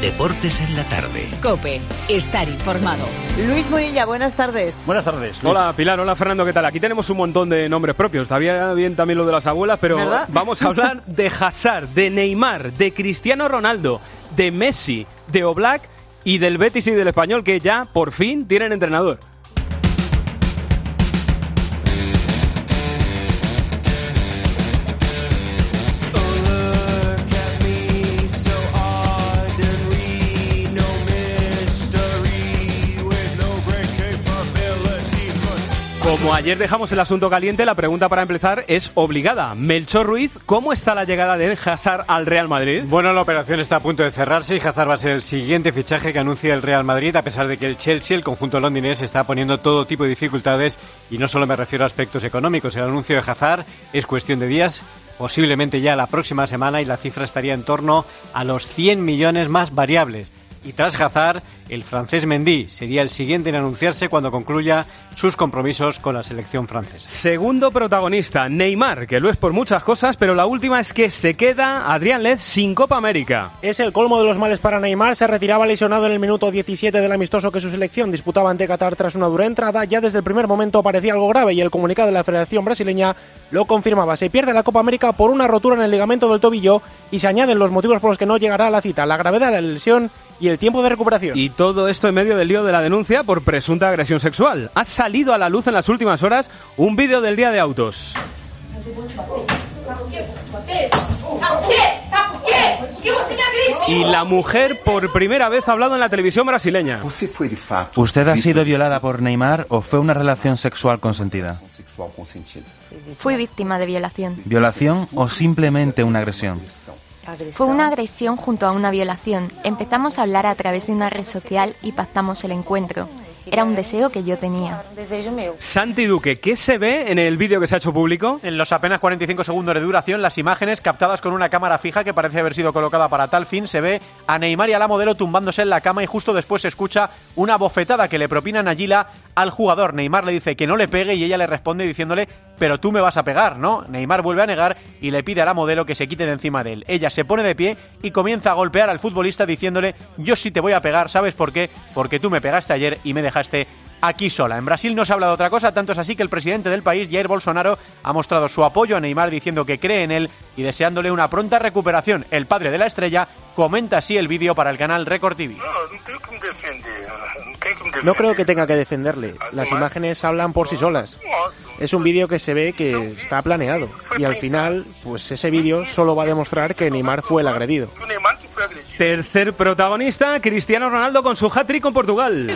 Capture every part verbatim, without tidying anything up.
Deportes en la tarde. COPE. Estar informado. Luis Munilla, buenas tardes. Buenas tardes, Luis. Hola Pilar, hola Fernando, ¿qué tal? Aquí tenemos un montón de nombres propios. Estaría bien también lo de las abuelas, pero ¿verdad? Vamos a hablar de Hazard, de Neymar, de Cristiano Ronaldo, de Messi, de Oblak y del Betis y del Español, que ya por fin tienen entrenador. Como ayer dejamos el asunto caliente, la pregunta para empezar es obligada. Melchor Ruiz, ¿cómo está la llegada de Hazard al Real Madrid? Bueno, la operación está a punto de cerrarse y Hazard va a ser el siguiente fichaje que anuncia el Real Madrid, a pesar de que el Chelsea, el conjunto londinés, está poniendo todo tipo de dificultades, y no solo me refiero a aspectos económicos. El anuncio de Hazard es cuestión de días, posiblemente ya la próxima semana, y la cifra estaría en torno a los cien millones más variables. Y tras Hazard, el francés Mendy sería el siguiente en anunciarse cuando concluya sus compromisos con la selección francesa. Segundo protagonista, Neymar, que lo es por muchas cosas, pero la última es que se queda Adrián Lez sin Copa América. Es el colmo de los males para Neymar. Se retiraba lesionado en el minuto diecisiete del amistoso que su selección disputaba ante Qatar tras una dura entrada. Ya desde el primer momento parecía algo grave y el comunicado de la Federación Brasileña lo confirmaba. Se pierde la Copa América por una rotura en el ligamento del tobillo y se añaden los motivos por los que no llegará a la cita: la gravedad de la lesión y el tiempo de recuperación. Y todo esto en medio del lío de la denuncia por presunta agresión sexual. Ha salido a la luz en las últimas horas un vídeo del Día de Autos. Y la mujer por primera vez ha hablado en la televisión brasileña. ¿Usted ha sido violada por Neymar o fue una relación sexual consentida? Fui víctima de violación. ¿Violación o simplemente una agresión? Fue una agresión junto a una violación. Empezamos a hablar a través de una red social y pactamos el encuentro. Era un deseo que yo tenía. Santi Duque, ¿qué se ve en el vídeo que se ha hecho público? En los apenas cuarenta y cinco segundos de duración, las imágenes captadas con una cámara fija que parece haber sido colocada para tal fin, se ve a Neymar y a la modelo tumbándose en la cama, y justo después se escucha una bofetada que le propina Nayila al jugador. Neymar le dice que no le pegue y ella le responde diciéndole: pero tú me vas a pegar, ¿no? Neymar vuelve a negar y le pide a la modelo que se quite de encima de él. Ella se pone de pie y comienza a golpear al futbolista diciéndole: yo sí te voy a pegar, ¿sabes por qué? Porque tú me pegaste ayer y me dejaste aquí sola. En Brasil no se habla de otra cosa, tanto es así que el presidente del país, Jair Bolsonaro, ha mostrado su apoyo a Neymar diciendo que cree en él y deseándole una pronta recuperación. El padre de la estrella comenta así el vídeo para el canal Record T V. No creo que tenga que defenderle. Las imágenes hablan por sí solas. Es un vídeo que se ve que está planeado. Y al final, pues ese vídeo solo va a demostrar que Neymar fue el agredido. Tercer protagonista, Cristiano Ronaldo con su hat-trick con Portugal.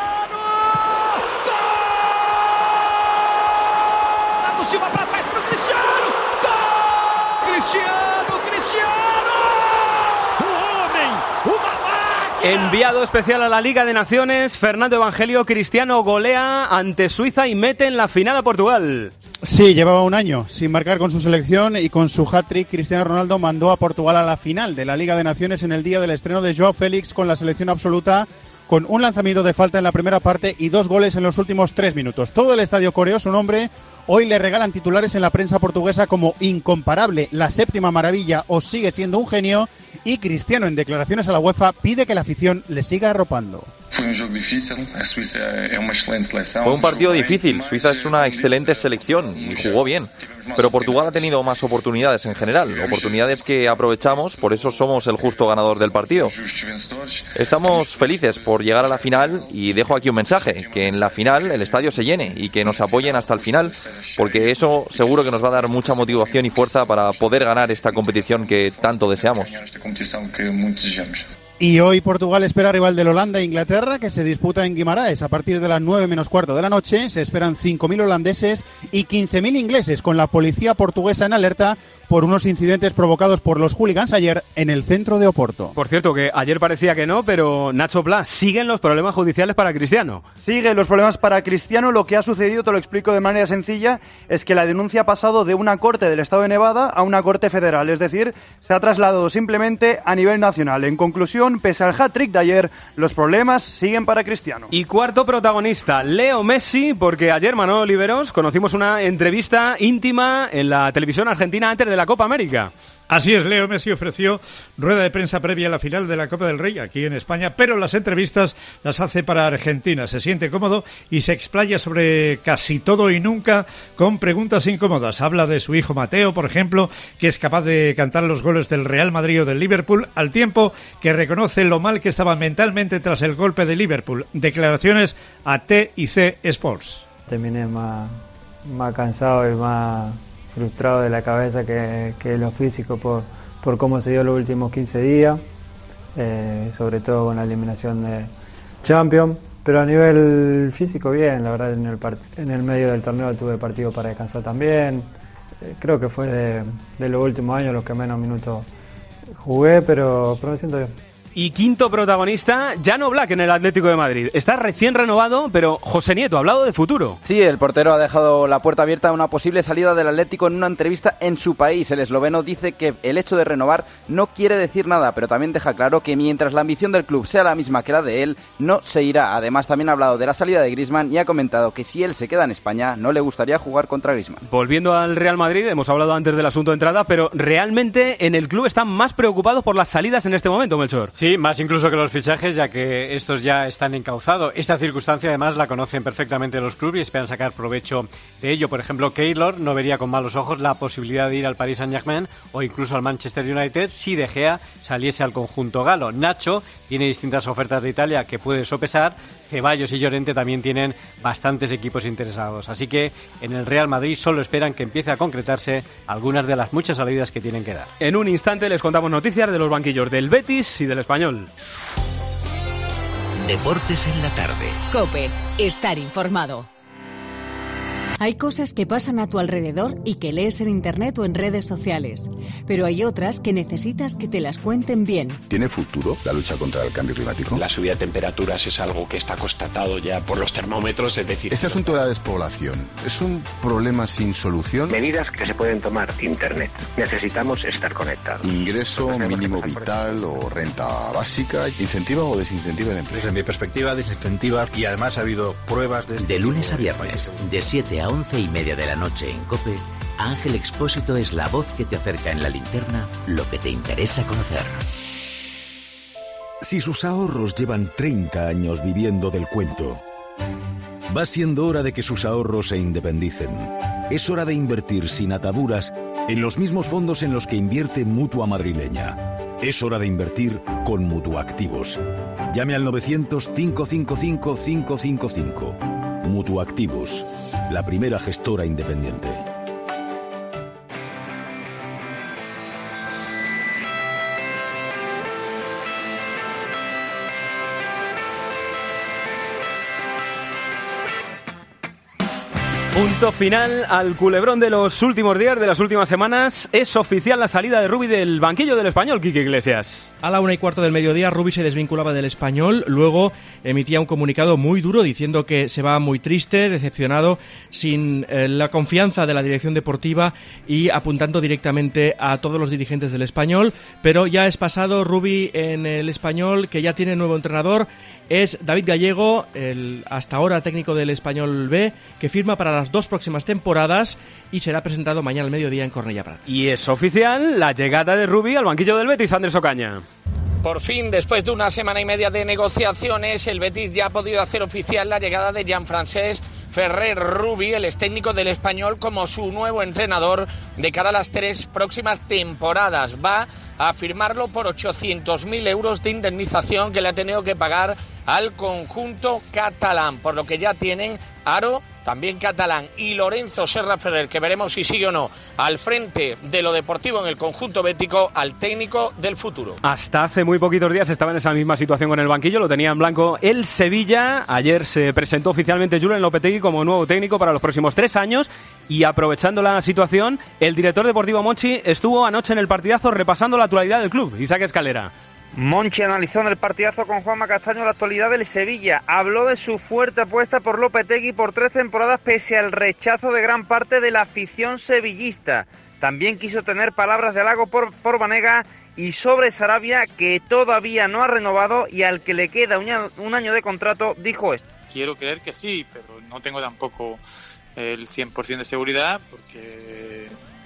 Enviado especial a la Liga de Naciones, Fernando Evangelio, Cristiano golea ante Suiza y mete en la final a Portugal. Sí, llevaba un año sin marcar con su selección y con su hat-trick Cristiano Ronaldo mandó a Portugal a la final de la Liga de Naciones en el día del estreno de João Félix con la selección absoluta, con un lanzamiento de falta en la primera parte y dos goles en los últimos tres minutos. Todo el estadio coreó su nombre. Hoy le regalan titulares en la prensa portuguesa como incomparable, la séptima maravilla o sigue siendo un genio, y Cristiano en declaraciones a la UEFA pide que la afición le siga arropando. Fue un partido difícil. Suiza es una excelente selección y jugó bien. Pero Portugal ha tenido más oportunidades en general, oportunidades que aprovechamos, por eso somos el justo ganador del partido. Estamos felices por llegar a la final y dejo aquí un mensaje, que en la final el estadio se llene y que nos apoyen hasta el final, porque eso seguro que nos va a dar mucha motivación y fuerza para poder ganar esta competición que tanto deseamos. Y hoy Portugal espera rival del Holanda e Inglaterra, que se disputa en Guimaraes a partir de las nueve menos cuarto de la noche. Se esperan cinco mil holandeses y quince mil ingleses, con la policía portuguesa en alerta por unos incidentes provocados por los hooligans ayer en el centro de Oporto. Por cierto, que ayer parecía que no, pero Nacho Pla, siguen los problemas judiciales para Cristiano. Siguen los problemas para Cristiano. Lo que ha sucedido, te lo explico de manera sencilla, es que la denuncia ha pasado de una corte del estado de Nevada a una corte federal, es decir, se ha trasladado simplemente a nivel nacional. En conclusión, pese al hat-trick de ayer, los problemas siguen para Cristiano. Y cuarto protagonista, Leo Messi, porque ayer, Manolo Oliveros, conocimos una entrevista íntima en la televisión argentina antes de la Copa América. Así es, Leo Messi ofreció rueda de prensa previa a la final de la Copa del Rey aquí en España, pero las entrevistas las hace para Argentina. Se siente cómodo y se explaya sobre casi todo y nunca con preguntas incómodas. Habla de su hijo Mateo, por ejemplo, que es capaz de cantar los goles del Real Madrid o del Liverpool, al tiempo que reconoce lo mal que estaba mentalmente tras el golpe de Liverpool. Declaraciones a T y C Sports. Terminé más, más cansado y más frustrado de la cabeza que, que lo físico por, por cómo se dio los últimos quince días, eh, sobre todo con la eliminación de Champions, pero a nivel físico bien, la verdad en el, part- en el medio del torneo tuve partido para descansar también, eh, creo que fue de, de los últimos años los que menos minutos jugué, pero, pero me siento bien. Y quinto protagonista, Jan Oblak en el Atlético de Madrid. Está recién renovado, pero José Nieto ha hablado de futuro. Sí, el portero ha dejado la puerta abierta a una posible salida del Atlético en una entrevista en su país. El esloveno dice que el hecho de renovar no quiere decir nada, pero también deja claro que mientras la ambición del club sea la misma que la de él, no se irá. Además, también ha hablado de la salida de Griezmann y ha comentado que si él se queda en España, no le gustaría jugar contra Griezmann. Volviendo al Real Madrid, hemos hablado antes del asunto de entrada, pero realmente en el club están más preocupados por las salidas en este momento, Melchor. Sí, más incluso que los fichajes, ya que estos ya están encauzados. Esta circunstancia además la conocen perfectamente los clubes y esperan sacar provecho de ello. Por ejemplo, Keylor no vería con malos ojos la posibilidad de ir al Paris Saint-Germain o incluso al Manchester United si De Gea saliese al conjunto galo. Nacho tiene distintas ofertas de Italia que puede sopesar. Ceballos y Llorente también tienen bastantes equipos interesados. Así que en el Real Madrid solo esperan que empiece a concretarse algunas de las muchas salidas que tienen que dar. En un instante les contamos noticias de los banquillos del Betis y del Español. Deportes en la tarde. COPE. Estar informado. Hay cosas que pasan a tu alrededor y que lees en internet o en redes sociales, pero hay otras que necesitas que te las cuenten bien. ¿Tiene futuro la lucha contra el cambio climático? La subida de temperaturas es algo que está constatado ya por los termómetros, es decir... Este asunto de la despoblación, ¿es un problema sin solución? Medidas que se pueden tomar. Internet. Necesitamos estar conectados. Ingreso mínimo vital o renta básica, ¿incentiva o desincentiva el empleo? Desde mi perspectiva, desincentiva, y además ha habido pruebas de... Este de lunes a viernes, de siete a once y media de la noche en COPE, Ángel Expósito es la voz que te acerca en la linterna lo que te interesa conocer. Si sus ahorros llevan treinta años viviendo del cuento, va siendo hora de que sus ahorros se independicen. Es hora de invertir sin ataduras en los mismos fondos en los que invierte Mutua Madrileña. Es hora de invertir con Mutuactivos. Llame al novecientos, cinco cinco cinco, cinco cinco cinco. Mutuactivos, la primera gestora independiente. Punto final al culebrón de los últimos días, de las últimas semanas. Es oficial la salida de Rubi del banquillo del Español, Quique Iglesias. A la una y cuarto del mediodía, Rubi se desvinculaba del Español. Luego emitía un comunicado muy duro diciendo que se va muy triste, decepcionado, sin eh, la confianza de la dirección deportiva y apuntando directamente a todos los dirigentes del Español. Pero ya es pasado Rubi en el Español, que ya tiene nuevo entrenador. Es David Gallego, el hasta ahora técnico del Español B, que firma para las dos próximas temporadas y será presentado mañana al mediodía en Cornellà Prat. Y es oficial la llegada de Rubi al banquillo del Betis, Andrés Ocaña. Por fin, después de una semana y media de negociaciones, el Betis ya ha podido hacer oficial la llegada de Jean-Francesc Ferrer Rubi, el ex técnico del Español, como su nuevo entrenador de cara a las tres próximas temporadas. Va a firmarlo por ochocientos mil euros de indemnización que le ha tenido que pagar al conjunto catalán, por lo que ya tienen Aro, también catalán, y Lorenzo Serra Ferrer, que veremos si sigue o no al frente de lo deportivo en el conjunto bético, al técnico del futuro. Hasta hace muy poquitos días estaba en esa misma situación con el banquillo, lo tenía en blanco el Sevilla. Ayer se presentó oficialmente Julen Lopetegui como nuevo técnico para los próximos tres años y, aprovechando la situación, el director deportivo Monchi estuvo anoche en el partidazo repasando la actualidad del club. Isaac Escalera. Monchi analizó en el partidazo con Juanma Castaño la actualidad del Sevilla. Habló de su fuerte apuesta por Lopetegui por tres temporadas pese al rechazo de gran parte de la afición sevillista. También quiso tener palabras de halago por, por Banega y sobre Sarabia, que todavía no ha renovado y al que le queda un año, un año de contrato, dijo esto. Quiero creer que sí, pero no tengo tampoco el cien por ciento de seguridad porque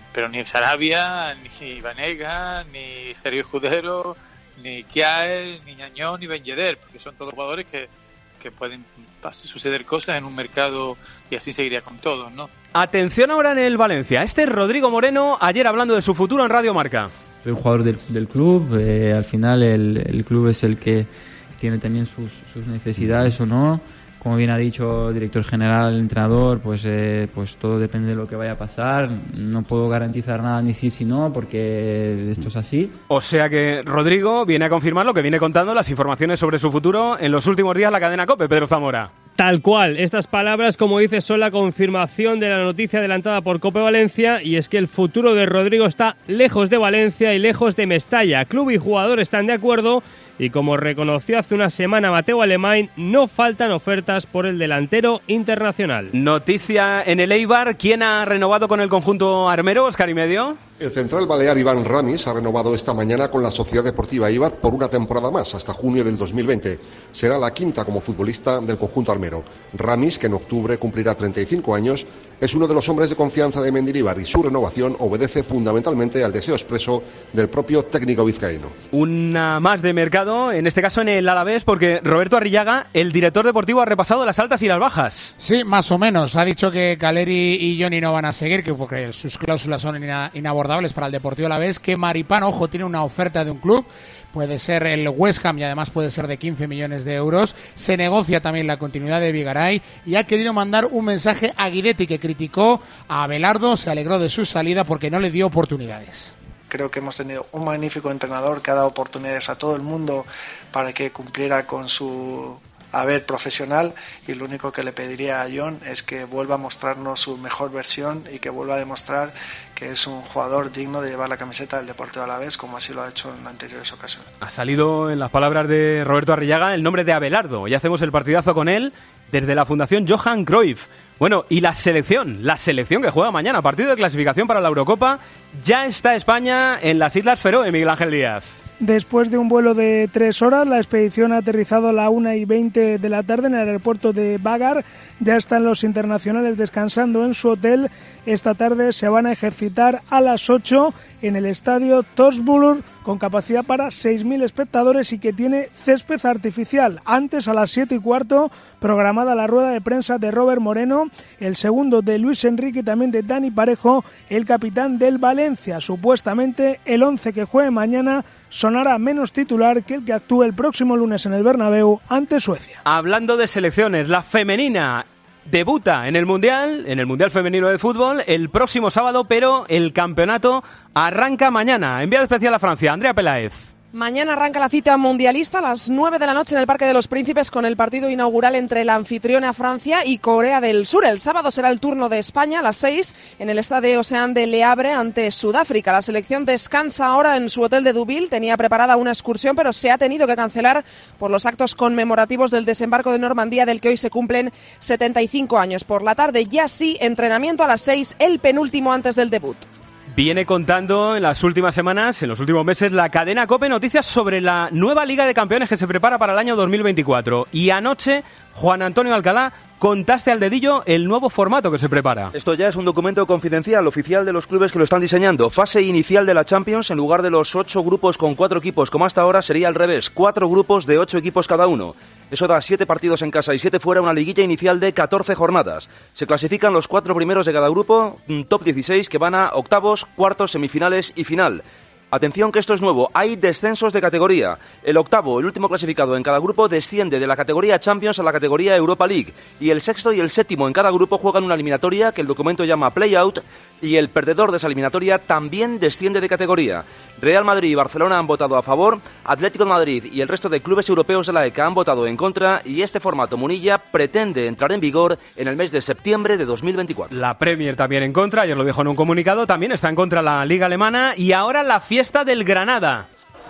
pero ni Sarabia, ni Vanega, ni Sergio Escudero, ni Kiaer, ni Ñañón, ni Ben Yedder, porque son todos jugadores que, que pueden suceder cosas en un mercado y así seguiría con todos, ¿no? Atención ahora en el Valencia. Este es Rodrigo Moreno, ayer hablando de su futuro en Radio Marca. Soy un jugador del, del club, eh, al final el, el club es el que tiene también sus, sus necesidades o no. Como bien ha dicho el director general, el entrenador, pues, eh, pues todo depende de lo que vaya a pasar. No puedo garantizar nada ni sí, si no, porque esto es así. O sea que Rodrigo viene a confirmar lo que viene contando las informaciones sobre su futuro en los últimos días la cadena COPE, Pedro Zamora. Tal cual, estas palabras, como dices, son la confirmación de la noticia adelantada por COPE Valencia, y es que el futuro de Rodrigo está lejos de Valencia y lejos de Mestalla. Club y jugador están de acuerdo y, como reconoció hace una semana Mateo Alemany, no faltan ofertas por el delantero internacional. Noticia en el Eibar, ¿quién ha renovado con el conjunto armero, Óscar y medio? El central balear Iván Ramis ha renovado esta mañana con la Sociedad Deportiva Eibar por una temporada más, hasta junio del dos mil veinte. Será la quinta como futbolista del conjunto armero. Ramis, que en octubre cumplirá treinta y cinco años, es uno de los hombres de confianza de Mendilibar y su renovación obedece fundamentalmente al deseo expreso del propio técnico vizcaíno. Una más de mercado, en este caso en el Alavés, porque Roberto Arrillaga, el director deportivo, ha repasado las altas y las bajas. Sí, más o menos. Ha dicho que Caleri y Johnny no van a seguir, que porque sus cláusulas son ina- inabordables para el Deportivo Alavés, que Maripán, ojo, tiene una oferta de un club, puede ser el West Ham y además puede ser de quince millones de euros. Se negocia también la continuidad de Vigaray y ha querido mandar un mensaje a Guidetti, que criticó a Abelardo, se alegró de su salida porque no le dio oportunidades. Creo que hemos tenido un magnífico entrenador que ha dado oportunidades a todo el mundo para que cumpliera con su haber profesional, y lo único que le pediría a John es que vuelva a mostrarnos su mejor versión y que vuelva a demostrar que es un jugador digno de llevar la camiseta del Deportivo Alavés, como así lo ha hecho en anteriores ocasiones. Ha salido en las palabras de Roberto Arrillaga el nombre de Abelardo y hacemos el partidazo con él desde la Fundación Johan Cruyff. Bueno, y la selección, la selección que juega mañana, partido de clasificación para la Eurocopa. Ya está España en las Islas Feroe, Miguel Ángel Díaz. Después de un vuelo de tres horas, la expedición ha aterrizado a la una y veinte de la tarde en el aeropuerto de Vágar. Ya están los internacionales descansando en su hotel. Esta tarde se van a ejercitar a las ocho en el estadio Torsbulur, con capacidad para seis mil espectadores y que tiene césped artificial. Antes, a las siete y cuarto, programada la rueda de prensa de Robert Moreno, el segundo de Luis Enrique y también de Dani Parejo, el capitán del Valencia. Supuestamente el once que juegue mañana sonará menos titular que el que actúe el próximo lunes en el Bernabéu ante Suecia. Hablando de selecciones, la femenina debuta en el Mundial, en el Mundial Femenino de Fútbol, el próximo sábado, pero el campeonato arranca mañana. Enviado especial a Francia, Andrea Peláez. Mañana arranca la cita mundialista a las nueve de la noche en el Parque de los Príncipes, con el partido inaugural entre la anfitriona Francia y Corea del Sur. El sábado será el turno de España a las seis en el estadio Ocean de Le Havre ante Sudáfrica. La selección descansa ahora en su hotel de Deauville. Tenía preparada una excursión, pero se ha tenido que cancelar por los actos conmemorativos del desembarco de Normandía, del que hoy se cumplen setenta y cinco años. Por la tarde ya sí, entrenamiento a las seis, el penúltimo antes del debut. Viene contando en las últimas semanas, en los últimos meses, la cadena COPE noticias sobre la nueva Liga de Campeones que se prepara para el año dos mil veinticuatro. Y anoche, Juan Antonio Alcalá, contaste al dedillo el nuevo formato que se prepara. Esto ya es un documento confidencial oficial de los clubes que lo están diseñando. Fase inicial de la Champions, en lugar de los ocho grupos con cuatro equipos como hasta ahora, sería al revés, cuatro grupos de ocho equipos cada uno. Eso da siete partidos en casa y siete fuera, una liguilla inicial de catorce jornadas. Se clasifican los cuatro primeros de cada grupo, un top dieciséis que van a octavos, cuartos, semifinales y final. Atención que esto es nuevo, hay descensos de categoría. El octavo, el último clasificado en cada grupo, desciende de la categoría Champions a la categoría Europa League. Y el sexto y el séptimo en cada grupo juegan una eliminatoria que el documento llama Play-Out, y el perdedor de esa eliminatoria también desciende de categoría. Real Madrid y Barcelona han votado a favor, Atlético de Madrid y el resto de clubes europeos de la E C A han votado en contra, y este formato Munilla pretende entrar en vigor en el mes de septiembre de dos mil veinticuatro. La Premier también en contra, ayer lo dijo en un comunicado, también está en contra la Liga Alemana, y ahora la fiesta del Granada.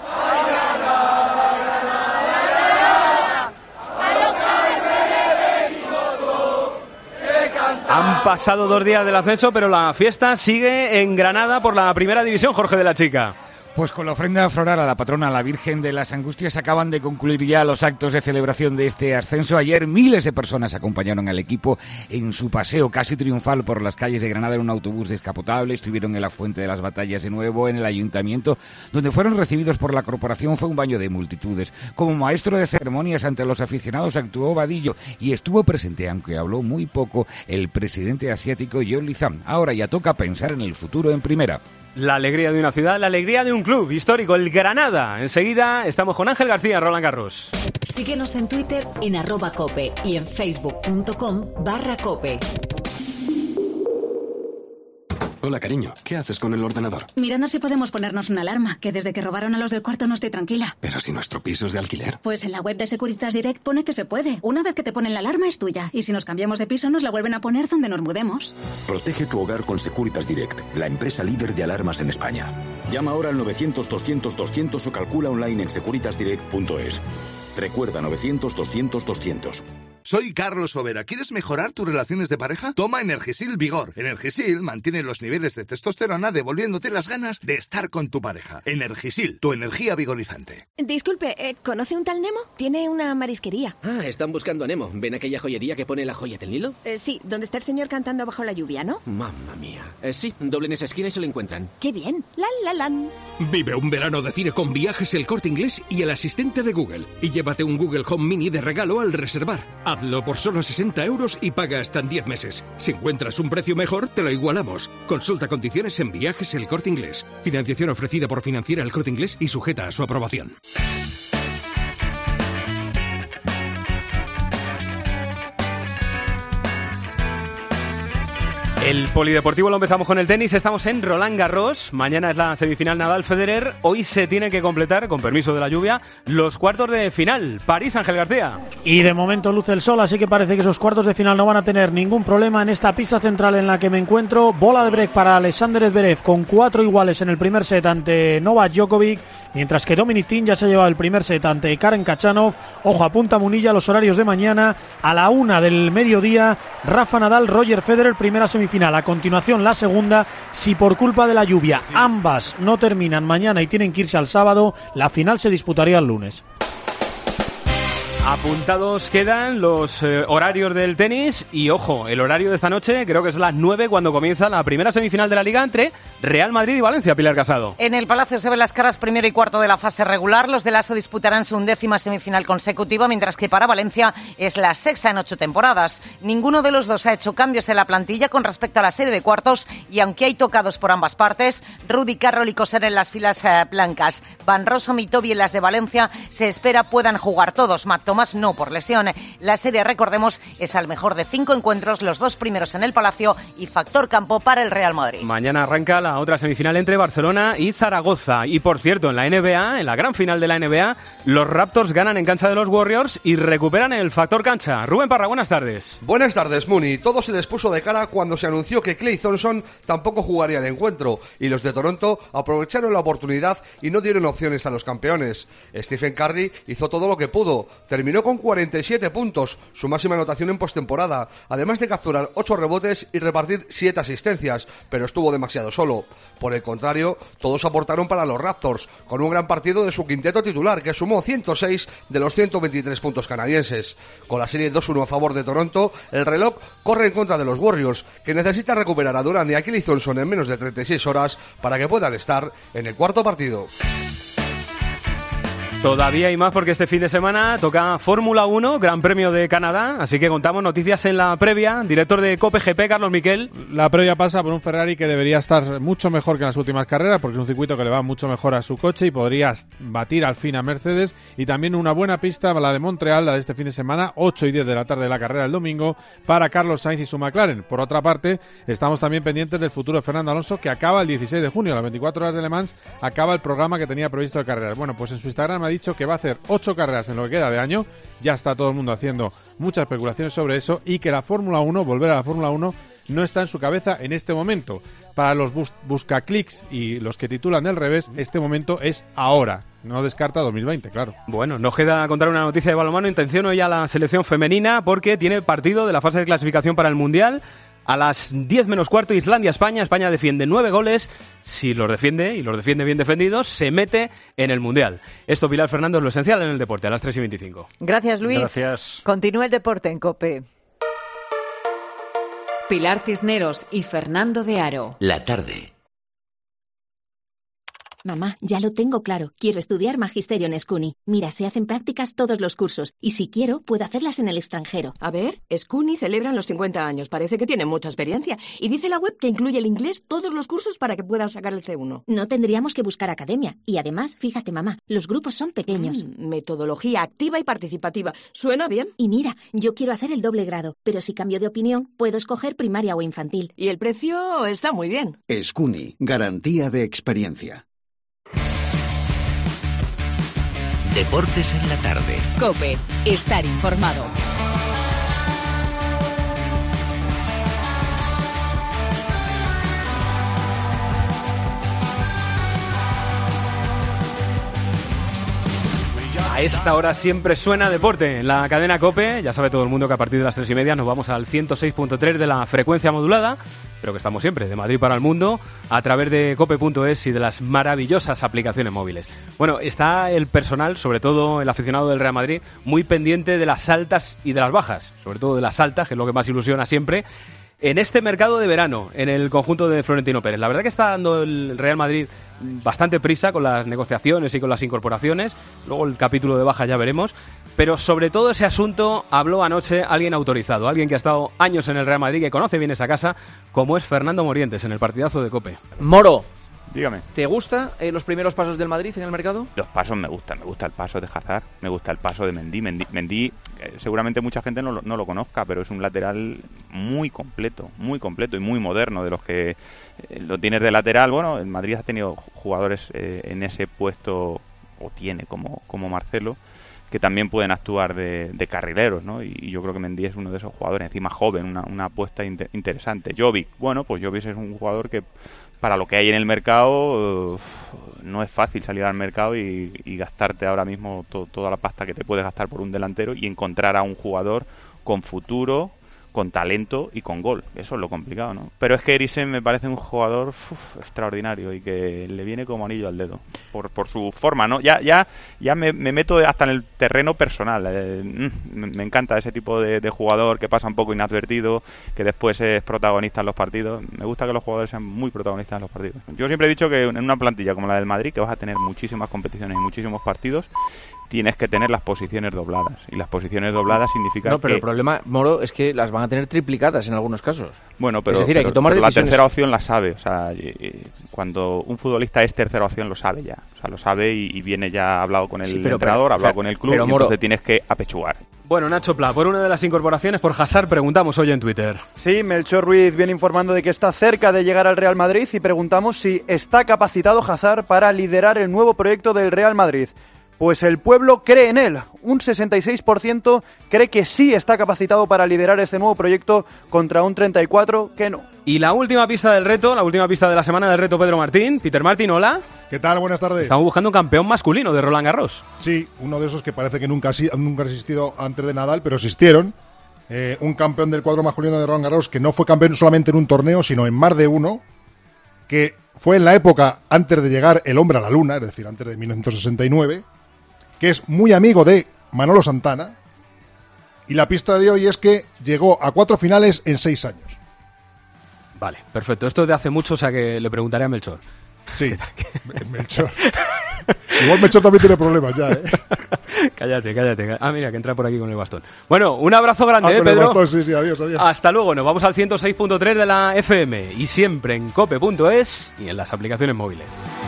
Han pasado dos días del ascenso, pero la fiesta sigue en Granada por la primera división, Jorge de la Chica. Pues con la ofrenda floral a la patrona, la Virgen de las Angustias, acaban de concluir ya los actos de celebración de este ascenso. Ayer miles de personas acompañaron al equipo en su paseo casi triunfal por las calles de Granada en un autobús descapotable. Estuvieron en la Fuente de las Batallas de nuevo, en el Ayuntamiento, donde fueron recibidos por la corporación. Fue un baño de multitudes. Como maestro de ceremonias ante los aficionados actuó Vadillo y estuvo presente, aunque habló muy poco, el presidente asiático John Lizam. Ahora ya toca pensar en el futuro en primera. La alegría de una ciudad, la alegría de un club histórico, el Granada. Enseguida estamos con Ángel García, Roland Garros. Síguenos en Twitter en arroba cope y en facebook.com barra cope. Hola, cariño. ¿Qué haces con el ordenador? Mirando si podemos ponernos una alarma, que desde que robaron a los del cuarto no estoy tranquila. Pero si nuestro piso es de alquiler. Pues en la web de Securitas Direct pone que se puede. Una vez que te ponen la alarma es tuya. Y si nos cambiamos de piso nos la vuelven a poner donde nos mudemos. Protege tu hogar con Securitas Direct, la empresa líder de alarmas en España. Llama ahora al novecientos doscientos doscientos o calcula online en securitas direct punto es. Recuerda novecientos doscientos doscientos. Soy Carlos Overa. ¿Quieres mejorar tus relaciones de pareja? Toma Energisil Vigor. Energisil mantiene los niveles de testosterona devolviéndote las ganas de estar con tu pareja. Energisil, tu energía vigorizante. Disculpe, ¿eh, ¿conoce un tal Nemo? Tiene una marisquería. Ah, están buscando a Nemo. ¿Ven aquella joyería que pone la joya del Nilo? Eh, sí, donde está el señor cantando bajo la lluvia, ¿no? Mamma mía. Eh, sí, doblen esa esquina y se lo encuentran. ¡Qué bien! ¡La, la, lan! Vive un verano de cine con Viajes El Corte Inglés y el asistente de Google. Y llévate un Google Home Mini de regalo al reservar. Hazlo por solo sesenta euros y paga hasta en diez meses. Si encuentras un precio mejor, te lo igualamos. Consulta condiciones en Viajes El Corte Inglés. Financiación ofrecida por Financiera El Corte Inglés y sujeta a su aprobación. El polideportivo lo empezamos con el tenis, estamos en Roland Garros, mañana es la semifinal Nadal-Federer, hoy se tiene que completar, con permiso de la lluvia, los cuartos de final. París, Ángel García. Y de momento luce el sol, así que parece que esos cuartos de final no van a tener ningún problema en esta pista central en la que me encuentro. Bola de break para Alexander Zverev con cuatro iguales en el primer set ante Novak Djokovic, mientras que Dominic Thiem ya se ha llevado el primer set ante Karen Khachanov. Ojo, apunta Munilla los horarios de mañana a la una del mediodía, Rafa Nadal, Roger Federer, primera semifinal. A continuación la segunda, si por culpa de la lluvia sí. ambas no terminan mañana y tienen que irse al sábado, la final se disputaría el lunes. Apuntados quedan los eh, horarios del tenis y, ojo, el horario de esta noche creo que es las nueve cuando comienza la primera semifinal de la Liga entre Real Madrid y Valencia. Pilar Casado. En el Palacio se ven las caras primero y cuarto de la fase regular. Los de Lasso disputarán su undécima semifinal consecutiva, mientras que para Valencia es la sexta en ocho temporadas. Ninguno de los dos ha hecho cambios en la plantilla con respecto a la serie de cuartos y aunque hay tocados por ambas partes, Rudy Carroll y Coser en las filas eh, blancas, Van Rossum y Toby en las de Valencia, se espera puedan jugar todos. Matt Thomas no por lesión. La serie, recordemos, es al mejor de cinco encuentros, los dos primeros en el Palacio y factor campo para el Real Madrid. Mañana arranca la otra semifinal entre Barcelona y Zaragoza. Y por cierto, en la N B A, en la gran final de la N B A, los Raptors ganan en cancha de los Warriors y recuperan el factor cancha. Rubén Parra, buenas tardes. Buenas tardes, Muni. Todo se les puso de cara cuando se anunció que Klay Thompson tampoco jugaría el encuentro y los de Toronto aprovecharon la oportunidad y no dieron opciones a los campeones. Stephen Curry hizo todo lo que pudo. Terminó con cuarenta y siete puntos, su máxima anotación en postemporada, además de capturar ocho rebotes y repartir siete asistencias, pero estuvo demasiado solo. Por el contrario, todos aportaron para los Raptors, con un gran partido de su quinteto titular, que sumó ciento seis de los ciento veintitrés puntos canadienses. Con la serie dos uno a favor de Toronto, el reloj corre en contra de los Warriors, que necesita recuperar a Durant y a Klay Thompson en menos de treinta y seis horas para que puedan estar en el cuarto partido. Todavía hay más porque este fin de semana toca Fórmula uno, Gran Premio de Canadá, así que contamos noticias en la previa. Director de Cope G P, Carlos Miquel. La previa pasa por un Ferrari que debería estar mucho mejor que en las últimas carreras, porque es un circuito que le va mucho mejor a su coche y podría batir al fin a Mercedes. Y también una buena pista, la de Montreal, la de este fin de semana, ocho y diez de la tarde de la carrera el domingo, para Carlos Sainz y su McLaren. Por otra parte, estamos también pendientes del futuro de Fernando Alonso, que acaba el dieciséis de junio, a las veinticuatro horas de Le Mans, acaba el programa que tenía previsto de carreras. Bueno, pues en su Instagram ha dicho que va a hacer ocho carreras en lo que queda de año. Ya está todo el mundo haciendo muchas especulaciones sobre eso y que la Fórmula uno, volver a la Fórmula uno, no está en su cabeza en este momento. Para los bus- buscaclics y los que titulan del revés, este momento es ahora. No descarta dos mil veinte, claro. Bueno, nos queda contar una noticia de balonmano. Intenciono ya la selección femenina porque tiene partido de la fase de clasificación para el Mundial. A las diez menos cuarto, Islandia-España. España defiende nueve goles. Si los defiende, y los defiende bien defendidos, se mete en el Mundial. Esto, Pilar Fernando, es lo esencial en el deporte, a las tres y veinticinco. Gracias, Luis. Gracias. Continúa el deporte en COPE. Pilar Cisneros y Fernando de Aro. La tarde. Mamá, ya lo tengo claro. Quiero estudiar Magisterio en SCUNY. Mira, se hacen prácticas todos los cursos. Y si quiero, puedo hacerlas en el extranjero. A ver, SCUNY celebran los cincuenta años. Parece que tienen mucha experiencia. Y dice la web que incluye el inglés todos los cursos para que puedan sacar el C uno. No tendríamos que buscar academia. Y además, fíjate, mamá, los grupos son pequeños. Mm, metodología activa y participativa. ¿Suena bien? Y mira, yo quiero hacer el doble grado. Pero si cambio de opinión, puedo escoger primaria o infantil. Y el precio está muy bien. SCUNY, garantía de experiencia. Deportes en la tarde. COPE, estar informado. A esta hora siempre suena deporte en la cadena COPE. Ya sabe todo el mundo que a partir de las tres y media nos vamos al ciento seis punto tres de la frecuencia modulada, pero que estamos siempre de Madrid para el mundo a través de cope punto es y de las maravillosas aplicaciones móviles. Bueno, está el personal, sobre todo el aficionado del Real Madrid, muy pendiente de las altas y de las bajas, sobre todo de las altas, que es lo que más ilusiona siempre, en este mercado de verano, en el conjunto de Florentino Pérez. La verdad que está dando el Real Madrid bastante prisa con las negociaciones y con las incorporaciones. Luego el capítulo de baja ya veremos. Pero sobre todo ese asunto habló anoche alguien autorizado, alguien que ha estado años en el Real Madrid, que conoce bien esa casa, como es Fernando Morientes en el partidazo de COPE. Moro, dígame. ¿Te gusta eh, los primeros pasos del Madrid en el mercado? Los pasos me gustan, me gusta el paso de Hazard, me gusta el paso de Mendy. Mendy, Mendy eh, seguramente mucha gente no lo, no lo conozca, pero es un lateral muy completo, muy completo y muy moderno, de los que eh, lo tienes de lateral. Bueno, el Madrid ha tenido jugadores eh, en ese puesto, o tiene como, como Marcelo, que también pueden actuar de, de carrileros, ¿no? Y, y yo creo que Mendy es uno de esos jugadores, encima joven, una, una apuesta inter, interesante. Jovic, bueno, pues Jovic es un jugador que para lo que hay en el mercado, uh, no es fácil salir al mercado y, y gastarte ahora mismo to, toda la pasta que te puedes gastar por un delantero y encontrar a un jugador con futuro, con talento y con gol. Eso es lo complicado, ¿no? Pero es que Eriksen me parece un jugador uf, extraordinario y que le viene como anillo al dedo por, por su forma, ¿no? Ya ya ya me, me meto hasta en el terreno personal. Eh, me, me encanta ese tipo de, de jugador que pasa un poco inadvertido, que después es protagonista en los partidos. Me gusta que los jugadores sean muy protagonistas en los partidos. Yo siempre he dicho que en una plantilla como la del Madrid, que vas a tener muchísimas competiciones y muchísimos partidos, tienes que tener las posiciones dobladas. Y las posiciones dobladas significan No, pero que... el problema, Moro, es que las van a tener triplicadas en algunos casos. Bueno, pero, es decir, pero, hay que tomar pero la decisiones. tercera opción la sabe. O sea, cuando un futbolista es tercera opción lo sabe ya. O sea, lo sabe y, y viene ya hablado con el Sí, pero, entrenador, pero, hablado o sea, con el club, pero, y Moro, entonces tienes que apechugar. Bueno, Nacho Pla, por una de las incorporaciones, por Hazard, preguntamos hoy en Twitter. Sí, Melchor Ruiz viene informando de que está cerca de llegar al Real Madrid y preguntamos si está capacitado Hazard para liderar el nuevo proyecto del Real Madrid. Pues el pueblo cree en él. Un sesenta y seis por ciento cree que sí está capacitado para liderar este nuevo proyecto contra un treinta y cuatro por ciento que no. Y la última pista del reto, la última pista de la semana del reto, Pedro Martín. Peter Martín, hola. ¿Qué tal? Buenas tardes. Estamos buscando un campeón masculino de Roland Garros. Sí, uno de esos que parece que nunca, nunca ha existido antes de Nadal, pero existieron. Eh, un campeón del cuadro masculino de Roland Garros que no fue campeón solamente en un torneo, sino en más de uno, que fue en la época antes de llegar el hombre a la luna, es decir, antes de mil novecientos sesenta y nueve, que es muy amigo de Manolo Santana, y la pista de hoy es que llegó a cuatro finales en seis años. Vale, perfecto. Esto es de hace mucho, o sea que le preguntaré a Melchor. Sí, Melchor. Igual Melchor también tiene problemas ya, ¿eh? Cállate, cállate. Ah, mira, que entra por aquí con el bastón. Bueno, un abrazo grande, ah, ¿eh, con Pedro? El bastón, sí, sí, adiós, adiós. Hasta luego, nos vamos al ciento seis punto tres de la F M y siempre en cope punto es y en las aplicaciones móviles.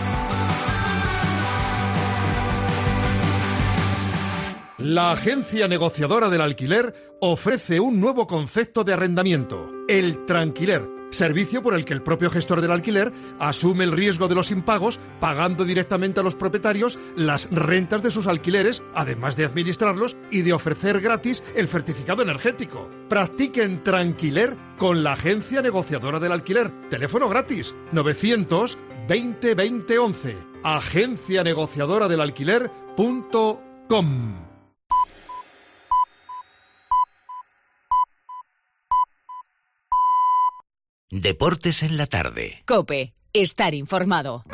La agencia negociadora del alquiler ofrece un nuevo concepto de arrendamiento, el tranquiler, servicio por el que el propio gestor del alquiler asume el riesgo de los impagos, pagando directamente a los propietarios las rentas de sus alquileres, además de administrarlos y de ofrecer gratis el certificado energético. Practiquen tranquiler con la agencia negociadora del alquiler. Teléfono gratis novecientos veinte veinte once. agencia negociadora del alquiler punto com. Deportes en la tarde. COPE. Estar informado.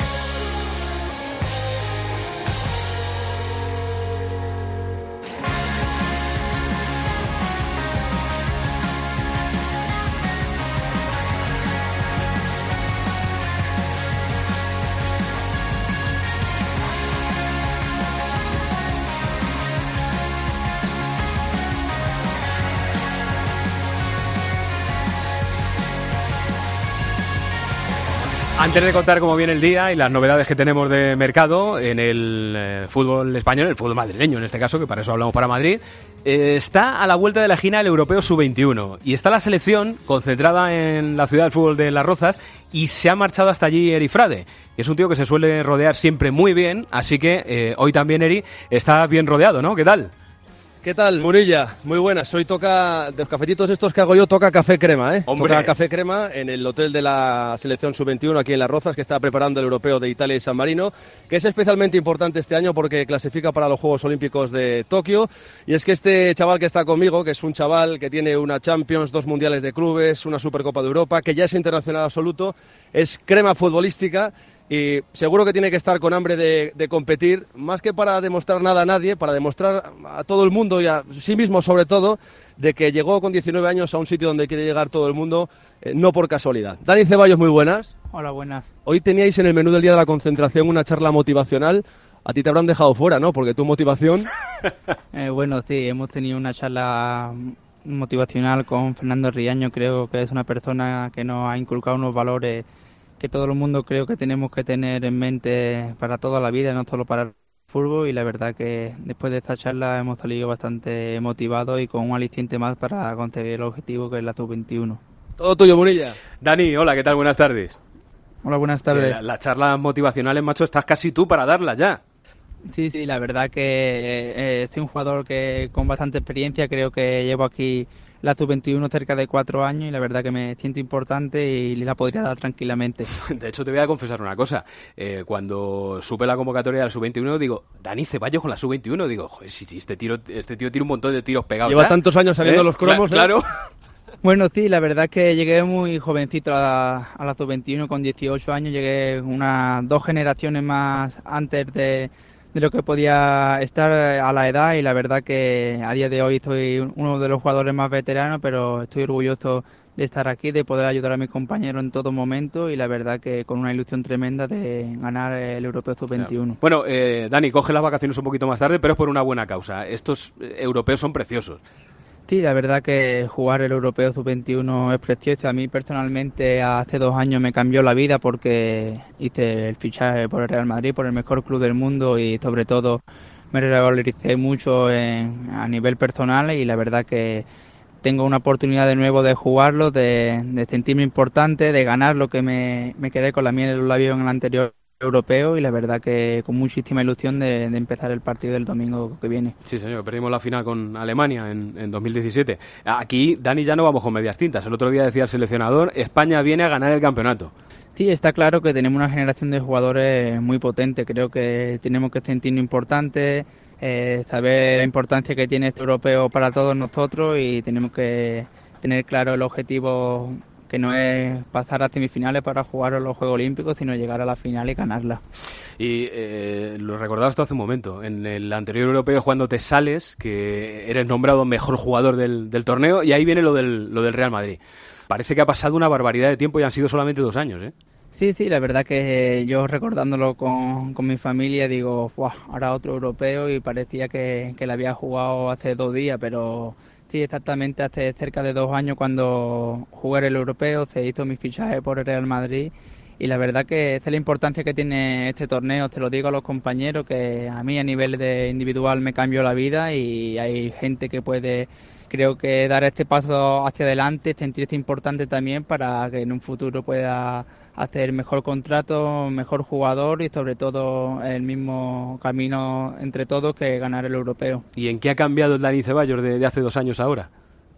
Antes de contar cómo viene el día y las novedades que tenemos de mercado en el eh, fútbol español, el fútbol madrileño en este caso, que para eso hablamos para Madrid, eh, está a la vuelta de la esquina el Europeo sub veintiuno y está la selección concentrada en la ciudad del fútbol de Las Rozas y se ha marchado hasta allí Eri Frade, que es un tío que se suele rodear siempre muy bien, así que eh, hoy también Eri está bien rodeado, ¿no? ¿Qué tal? ¿Qué tal, Murilla? Muy buenas. Hoy toca, de los cafetitos estos que hago yo, toca café crema, ¿eh? ¡Hombre! Toca café crema en el hotel de la selección sub veintiuno aquí en Las Rozas, que está preparando el Europeo de Italia y San Marino, que es especialmente importante este año porque clasifica para los Juegos Olímpicos de Tokio. Y es que este chaval que está conmigo, que es un chaval que tiene una Champions, dos Mundiales de Clubes, una Supercopa de Europa, que ya es internacional absoluto, es crema futbolística. Y seguro que tiene que estar con hambre de, de competir, más que para demostrar nada a nadie, para demostrar a todo el mundo y a sí mismo sobre todo, de que llegó con diecinueve años a un sitio donde quiere llegar todo el mundo, eh, no por casualidad. Dani Ceballos, muy buenas. Hola, buenas. Hoy teníais en el menú del día de la concentración una charla motivacional. A ti te habrán dejado fuera, ¿no? Porque tu motivación... eh, bueno, sí, hemos tenido una charla motivacional con Fernando Riaño. Creo que es una persona que nos ha inculcado unos valores que todo el mundo creo que tenemos que tener en mente para toda la vida, no solo para el fútbol, y la verdad que después de esta charla hemos salido bastante motivados y con un aliciente más para conseguir el objetivo que es la sub veintiuno. Todo tuyo, Murilla. Dani, hola, ¿qué tal? Buenas tardes. Hola, buenas tardes. Las la charlas motivacionales, macho, estás casi tú para darlas ya. Sí, sí, la verdad que eh, soy un jugador que con bastante experiencia, creo que llevo aquí la sub veintiuno cerca de cuatro años y la verdad que me siento importante y la podría dar tranquilamente. De hecho, te voy a confesar una cosa. Eh, cuando supe la convocatoria de la sub veintiuno, digo, Dani Ceballos con la sub veintiuno, digo, joder, si, si este, tiro, este tío tiene un montón de tiros pegados. Lleva ¿ya? tantos años saliendo ¿Eh? los cromos. Claro. ¿eh? Bueno, sí, la verdad es que llegué muy jovencito a la, a la sub veintiuno, con dieciocho años, llegué unas dos generaciones más antes de... de lo que podía estar a la edad y la verdad que a día de hoy soy uno de los jugadores más veteranos, pero estoy orgulloso de estar aquí, de poder ayudar a mis compañeros en todo momento y la verdad que con una ilusión tremenda de ganar el Europeo sub veintiuno. Claro. Bueno, eh, Dani, coge las vacaciones un poquito más tarde, pero es por una buena causa. Estos eh, europeos son preciosos. Sí, la verdad que jugar el Europeo sub veintiuno es precioso. A mí personalmente hace dos años me cambió la vida porque hice el fichaje por el Real Madrid, por el mejor club del mundo y sobre todo me revaloricé mucho en, a nivel personal y la verdad que tengo una oportunidad de nuevo de jugarlo, de, de sentirme importante, de ganar lo que me, me quedé con la miel en los labios en el anterior europeo y la verdad que con muchísima ilusión de, de empezar el partido del domingo que viene. Sí, señor, perdimos la final con Alemania en, en dos mil diecisiete. Aquí, Dani, ya no vamos con medias tintas. El otro día decía el seleccionador, España viene a ganar el campeonato. Sí, está claro que tenemos una generación de jugadores muy potente. Creo que tenemos que sentirnos importantes, eh, saber la importancia que tiene este europeo para todos nosotros y tenemos que tener claro el objetivo, que no es pasar a semifinales para jugar a los Juegos Olímpicos, sino llegar a la final y ganarla. Y eh, lo recordaba esto hace un momento, en el anterior europeo cuando te sales, que eres nombrado mejor jugador del, del torneo, y ahí viene lo del, lo del Real Madrid. Parece que ha pasado una barbaridad de tiempo y han sido solamente dos años, ¿eh? Sí, sí, la verdad que yo recordándolo con, con mi familia digo, ¡buah! Ahora otro europeo y parecía que, que la había jugado hace dos días, pero... Sí, exactamente, hace cerca de dos años cuando jugué el europeo se hizo mi fichaje por el Real Madrid y la verdad que esa es la importancia que tiene este torneo, te lo digo a los compañeros, que a mí a nivel de individual me cambió la vida y hay gente que puede, creo que dar este paso hacia adelante, sentirse importante también para que en un futuro pueda hacer mejor contrato, mejor jugador y sobre todo el mismo camino entre todos que ganar el europeo. ¿Y en qué ha cambiado el Dani Ceballos de, de hace dos años ahora?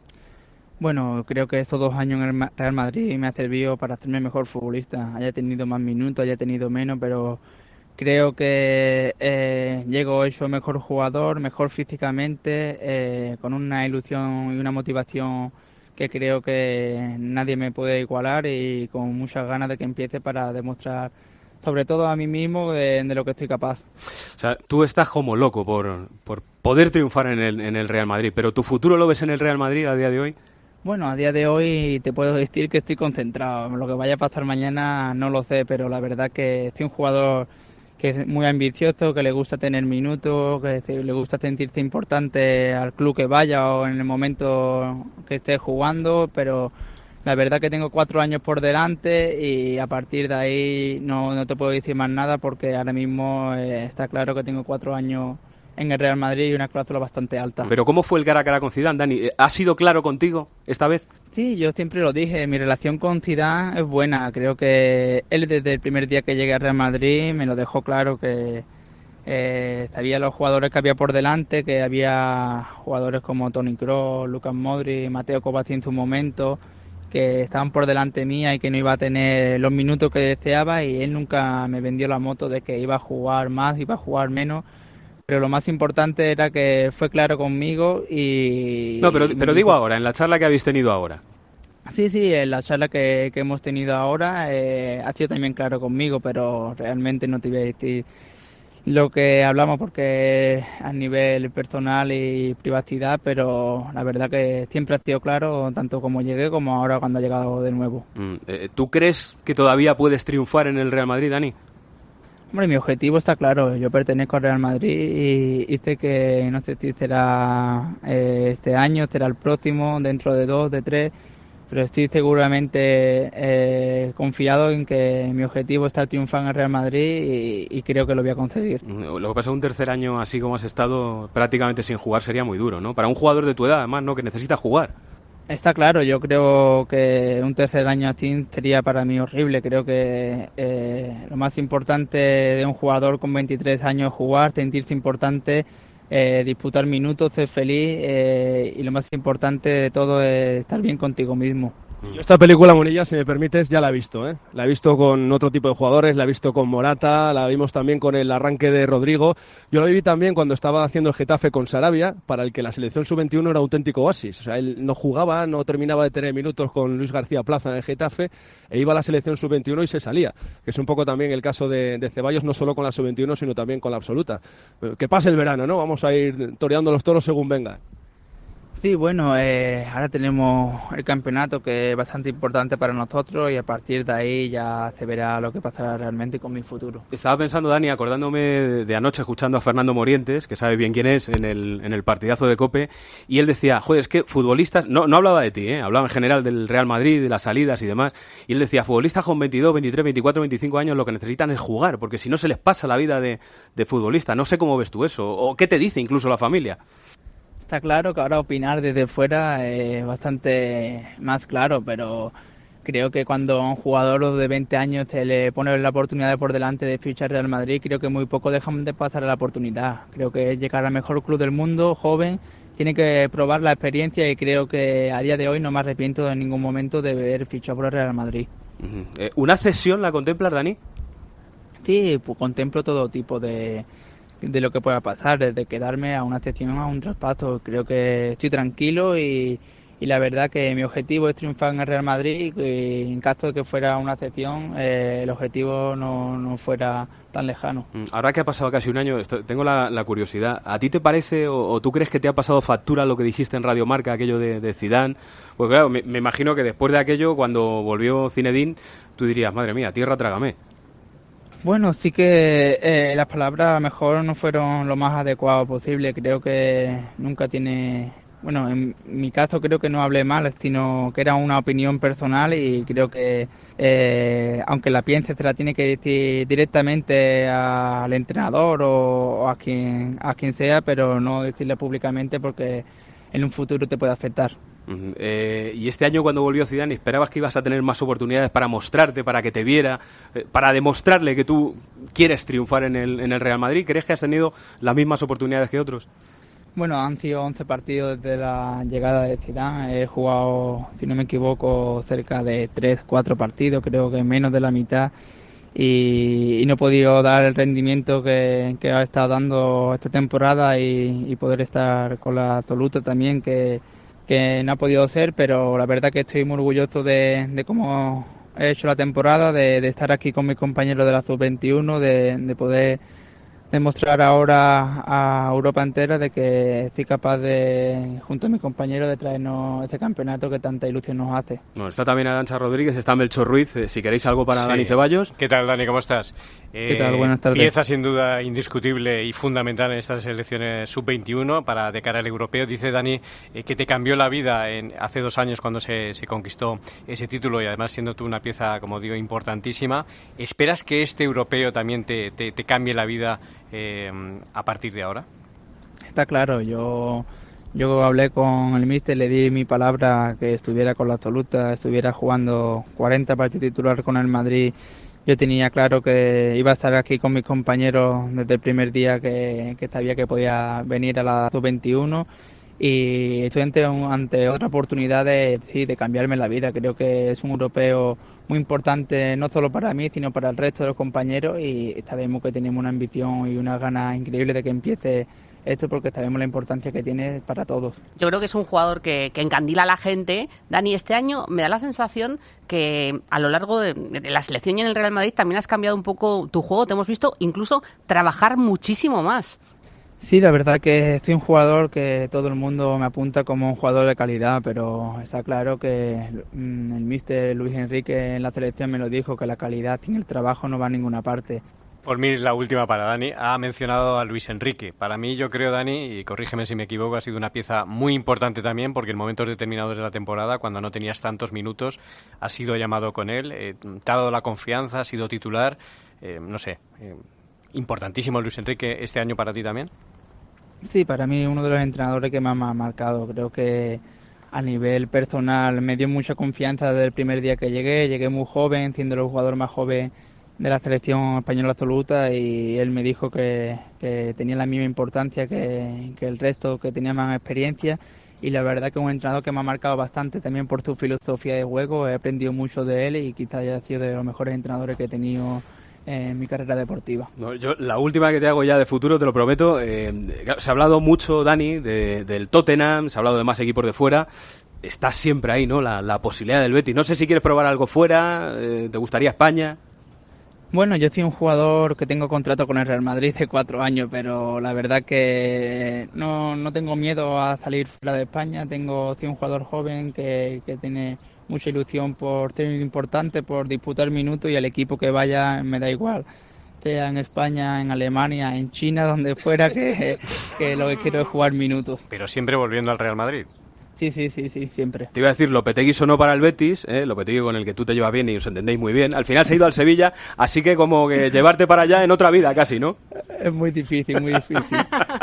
Bueno, creo que estos dos años en el Real Madrid me ha servido para hacerme mejor futbolista. Haya tenido más minutos, haya tenido menos, pero creo que eh, llego hecho mejor jugador, mejor físicamente, eh, con una ilusión y una motivación que creo que nadie me puede igualar y con muchas ganas de que empiece para demostrar, sobre todo a mí mismo, de, de lo que estoy capaz. O sea, tú estás como loco por, por poder triunfar en el, en el Real Madrid, pero ¿tu futuro lo ves en el Real Madrid a día de hoy? Bueno, a día de hoy te puedo decir que estoy concentrado. Lo que vaya a pasar mañana no lo sé, pero la verdad que soy un jugador que es muy ambicioso, que le gusta tener minutos, que le gusta sentirse importante al club que vaya o en el momento que esté jugando, pero la verdad que tengo cuatro años por delante y a partir de ahí no, no te puedo decir más nada porque ahora mismo eh, está claro que tengo cuatro años en el Real Madrid y una cláusula bastante alta. Pero ¿cómo fue el cara a cara con Zidane, Dani? ¿Ha sido claro contigo esta vez? Sí, yo siempre lo dije, mi relación con Zidane es buena. Creo que él desde el primer día que llegué al Real Madrid me lo dejó claro que eh, sabía los jugadores que había por delante, que había jugadores como Toni Kroos, Lucas Modric, Mateo Kovacic en su momento, que estaban por delante mía y que no iba a tener los minutos que deseaba, y él nunca me vendió la moto de que iba a jugar más, iba a jugar menos. Pero lo más importante era que fue claro conmigo y... No, pero, pero digo ahora, en la charla que habéis tenido ahora. Sí, sí, en la charla que, que hemos tenido ahora eh, ha sido también claro conmigo, pero realmente no te voy a decir lo que hablamos porque a nivel personal y privacidad, pero la verdad que siempre ha sido claro, tanto como llegué como ahora cuando ha llegado de nuevo. Mm, eh, ¿Tú crees que todavía puedes triunfar en el Real Madrid, Dani? Hombre, mi objetivo está claro, yo pertenezco al Real Madrid y, y sé que no sé si será eh, este año, será el próximo, dentro de dos, de tres, pero estoy seguramente eh, confiado en que mi objetivo está triunfar en el Real Madrid y, y creo que lo voy a conseguir. Lo que pasa, un tercer año así como has estado prácticamente sin jugar sería muy duro, ¿no? Para un jugador de tu edad, además, ¿no? Que necesita jugar. Está claro, yo creo que un tercer año así sería para mí horrible. Creo que eh, lo más importante de un jugador con veintitrés años es jugar, sentirse importante, eh, disputar minutos, ser feliz eh, y lo más importante de todo es estar bien contigo mismo. Yo esta película, Munilla, si me permites, ya la he visto, ¿eh? La he visto con otro tipo de jugadores, la he visto con Morata, la vimos también con el arranque de Rodrigo. Yo la viví también cuando estaba haciendo el Getafe con Sarabia, para el que la selección sub veintiuno era auténtico oasis. O sea, él no jugaba, no terminaba de tener minutos con Luis García Plaza en el Getafe, e iba a la selección sub veintiuno y se salía. Que es un poco también el caso de, de Ceballos, no solo con la sub veintiuno, sino también con la absoluta. Que pase el verano, ¿no? Vamos a ir toreando los toros según venga. Sí, bueno, eh, ahora tenemos el campeonato que es bastante importante para nosotros y a partir de ahí ya se verá lo que pasará realmente con mi futuro. Estaba pensando, Dani, acordándome de, de anoche escuchando a Fernando Morientes, que sabe bien quién es, en el, en el partidazo de COPE, y él decía, joder, es que futbolistas, no, no hablaba de ti, ¿eh? Hablaba en general del Real Madrid, de las salidas y demás, y él decía, futbolistas con veintidós, veintitrés, veinticuatro, veinticinco años lo que necesitan es jugar, porque si no se les pasa la vida de, de futbolista. No sé cómo ves tú eso, o qué te dice incluso la familia. Está claro que ahora opinar desde fuera es bastante más claro, pero creo que cuando a un jugador de veinte años se le pone la oportunidad por delante de fichar Real Madrid, creo que muy poco dejan de pasar la oportunidad. Creo que es llegar al mejor club del mundo, joven, tiene que probar la experiencia y creo que a día de hoy no me arrepiento en ningún momento de haber fichado por el Real Madrid. Uh-huh. eh, ¿Una cesión la contemplas, Dani? Sí, pues contemplo todo tipo de... de lo que pueda pasar, desde quedarme a una excepción a un traspaso. Creo que estoy tranquilo y, y la verdad que mi objetivo es triunfar en el Real Madrid y en caso de que fuera una excepción eh, el objetivo no, no fuera tan lejano. Ahora que ha pasado casi un año, esto, tengo la, la curiosidad, ¿a ti te parece o, o tú crees que te ha pasado factura lo que dijiste en Radio Marca, aquello de, de Zidane? Pues claro, me, me imagino que después de aquello, cuando volvió Zinedine, tú dirías, madre mía, tierra trágame. Bueno, sí que eh, las palabras a lo mejor no fueron lo más adecuado posible. Creo que nunca tiene... Bueno, en mi caso creo que no hablé mal, sino que era una opinión personal y creo que eh, aunque la piense se la tiene que decir directamente al entrenador o, o a quien a quien sea, pero no decirle públicamente porque en un futuro te puede afectar. Uh-huh. Eh, y este año cuando volvió Zidane, ¿esperabas que ibas a tener más oportunidades para mostrarte, para que te viera, eh, para demostrarle que tú quieres triunfar en el, en el Real Madrid? ¿Crees que has tenido las mismas oportunidades que otros? Bueno, han sido once partidos desde la llegada de Zidane. He jugado, si no me equivoco, cerca de tres, cuatro partidos, creo que menos de la mitad. Y, y no he podido dar el rendimiento que, que ha estado dando esta temporada y, y poder estar con la absoluta también, que que no ha podido ser, pero la verdad que estoy muy orgulloso de, de cómo he hecho la temporada, de, de estar aquí con mis compañeros de la sub veintiuno, de, de poder demostrar ahora a Europa entera de que soy capaz de, junto a mis compañeros, de traernos este campeonato que tanta ilusión nos hace. Bueno, está también Arantxa Rodríguez, está Melchor Ruiz, eh, si queréis algo para sí. Dani Ceballos. ¿Qué tal, Dani? ¿Cómo estás? ¿Qué tal? Buenas tardes. Pieza sin duda indiscutible y fundamental en estas selecciones sub veintiuno para de cara al europeo. Dice Dani eh, que te cambió la vida en, hace dos años cuando se, se conquistó ese título y además siendo tú una pieza, como digo, importantísima. ¿Esperas que este europeo también te, te, te cambie la vida eh, a partir de ahora? Está claro, yo... Yo hablé con el míster, le di mi palabra que estuviera con la absoluta, estuviera jugando cuarenta partidos titulares con el Madrid. Yo tenía claro que iba a estar aquí con mis compañeros desde el primer día que, que sabía que podía venir a la sub veintiuno y estoy ante, ante otra oportunidad de, sí, de cambiarme la vida. Creo que es un europeo muy importante no solo para mí sino para el resto de los compañeros y sabemos que tenemos una ambición y una ganas increíble de que empiece esto porque sabemos la importancia que tiene para todos. Yo creo que es un jugador que, que encandila a la gente. Dani, este año me da la sensación que a lo largo de, de la selección y en el Real Madrid también has cambiado un poco tu juego. Te hemos visto incluso trabajar muchísimo más. Sí, la verdad que soy un jugador que todo el mundo me apunta como un jugador de calidad, pero está claro que mmm, el míster Luis Enrique en la selección me lo dijo, que la calidad sin el trabajo no va a ninguna parte. Por mí, la última para Dani. Ha mencionado a Luis Enrique. Para mí, yo creo, Dani, y corrígeme si me equivoco, ha sido una pieza muy importante también, porque en momentos determinados de la temporada, cuando no tenías tantos minutos, has sido llamado con él, eh, te ha dado la confianza, has sido titular. Eh, no sé, eh, importantísimo Luis Enrique este año para ti también. Sí, para mí uno de los entrenadores que más me ha marcado. Creo que a nivel personal me dio mucha confianza desde el primer día que llegué. Llegué muy joven, siendo el jugador más joven de la selección española absoluta y él me dijo que, que tenía la misma importancia que, que el resto, que tenía más experiencia y la verdad que es un entrenador que me ha marcado bastante también por su filosofía de juego. He aprendido mucho de él y quizás haya sido de los mejores entrenadores que he tenido en mi carrera deportiva. No, yo la última que te hago ya de futuro, te lo prometo. Eh, se ha hablado mucho, Dani, de, del Tottenham, se ha hablado de más equipos de fuera. Está siempre ahí, ¿no? La, la posibilidad del Betis. No sé si quieres probar algo fuera, eh, ¿te gustaría España? Bueno, yo soy un jugador que tengo contrato con el Real Madrid de cuatro años, pero la verdad que no, no tengo miedo a salir fuera de España. Tengo, soy un jugador joven que, que tiene mucha ilusión por ser importante, por disputar minutos y el equipo que vaya me da igual. Sea en España, en Alemania, en China, donde fuera, que, que lo que quiero es jugar minutos. Pero siempre volviendo al Real Madrid. Sí, sí, sí, sí, siempre. Te iba a decir, Lopetegui sonó para el Betis, ¿eh? Lopetegui con el que tú te llevas bien y os entendéis muy bien. Al final se ha ido al Sevilla, así que como que llevarte para allá en otra vida casi, ¿no? Es muy difícil, muy difícil.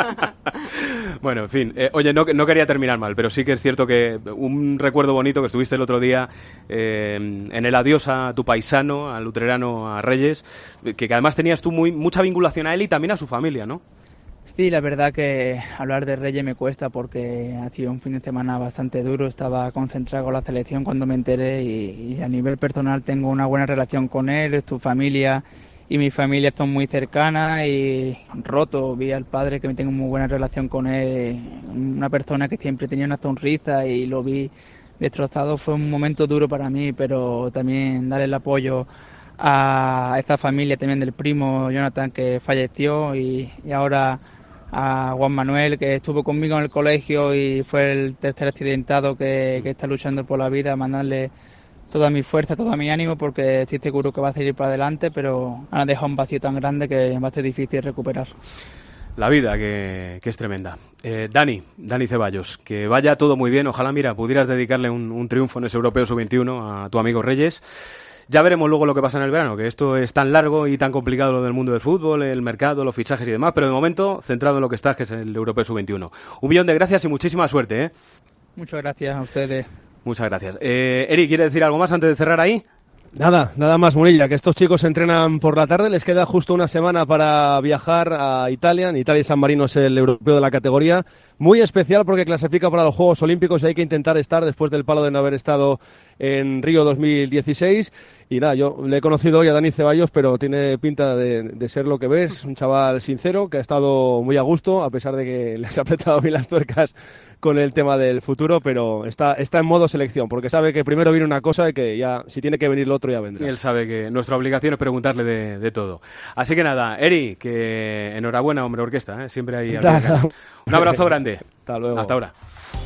Bueno, en fin. Eh, oye, no, no quería terminar mal, pero sí que es cierto que un recuerdo bonito que estuviste el otro día eh, en el adiós a tu paisano, al luterano, a Reyes, que, que además tenías tú muy, mucha vinculación a él y también a su familia, ¿no? Sí, la verdad que hablar de Reyes me cuesta porque ha sido un fin de semana bastante duro. Estaba concentrado con la selección cuando me enteré y, y a nivel personal tengo una buena relación con él, su familia y mi familia son muy cercanas y roto. Vi al padre que tengo muy buena relación con él, una persona que siempre tenía una sonrisa y lo vi destrozado. Fue un momento duro para mí, pero también dar el apoyo a esta familia también del primo Jonathan que falleció y, y ahora a Juan Manuel, que estuvo conmigo en el colegio y fue el tercer accidentado que, que está luchando por la vida, mandarle toda mi fuerza, todo mi ánimo, porque estoy seguro que va a seguir para adelante, pero ha dejado un vacío tan grande que va a ser difícil recuperar. La vida, que, que es tremenda. Eh, Dani, Dani Ceballos, que vaya todo muy bien. Ojalá, mira, pudieras dedicarle un, un triunfo en ese Europeo sub veintiuno a tu amigo Reyes. Ya veremos luego lo que pasa en el verano, que esto es tan largo y tan complicado lo del mundo del fútbol, el mercado, los fichajes y demás, pero de momento centrado en lo que estás, que es el Europeo sub veintiuno. Un millón de gracias y muchísima suerte, ¿eh? Muchas gracias a ustedes. Muchas gracias. Eh, Eri, ¿quiere decir algo más antes de cerrar ahí? Nada, nada más, Munilla, que estos chicos entrenan por la tarde, les queda justo una semana para viajar a Italia. En Italia y San Marino es el europeo de la categoría, muy especial porque clasifica para los Juegos Olímpicos y hay que intentar estar después del palo de no haber estado en Río dos mil dieciséis. Y nada, yo le he conocido hoy a Dani Ceballos, pero tiene pinta de, de ser lo que ves, un chaval sincero que ha estado muy a gusto, a pesar de que les ha apretado bien las tuercas con el tema del futuro, pero está, está en modo selección, porque sabe que primero viene una cosa y que ya, si tiene que venir lo otro, ya vendrá. Y él sabe que nuestra obligación es preguntarle de, de todo. Así que nada, Eri, que enhorabuena, hombre orquesta, ¿eh? Siempre hay... Un abrazo grande. Hasta luego. Hasta ahora.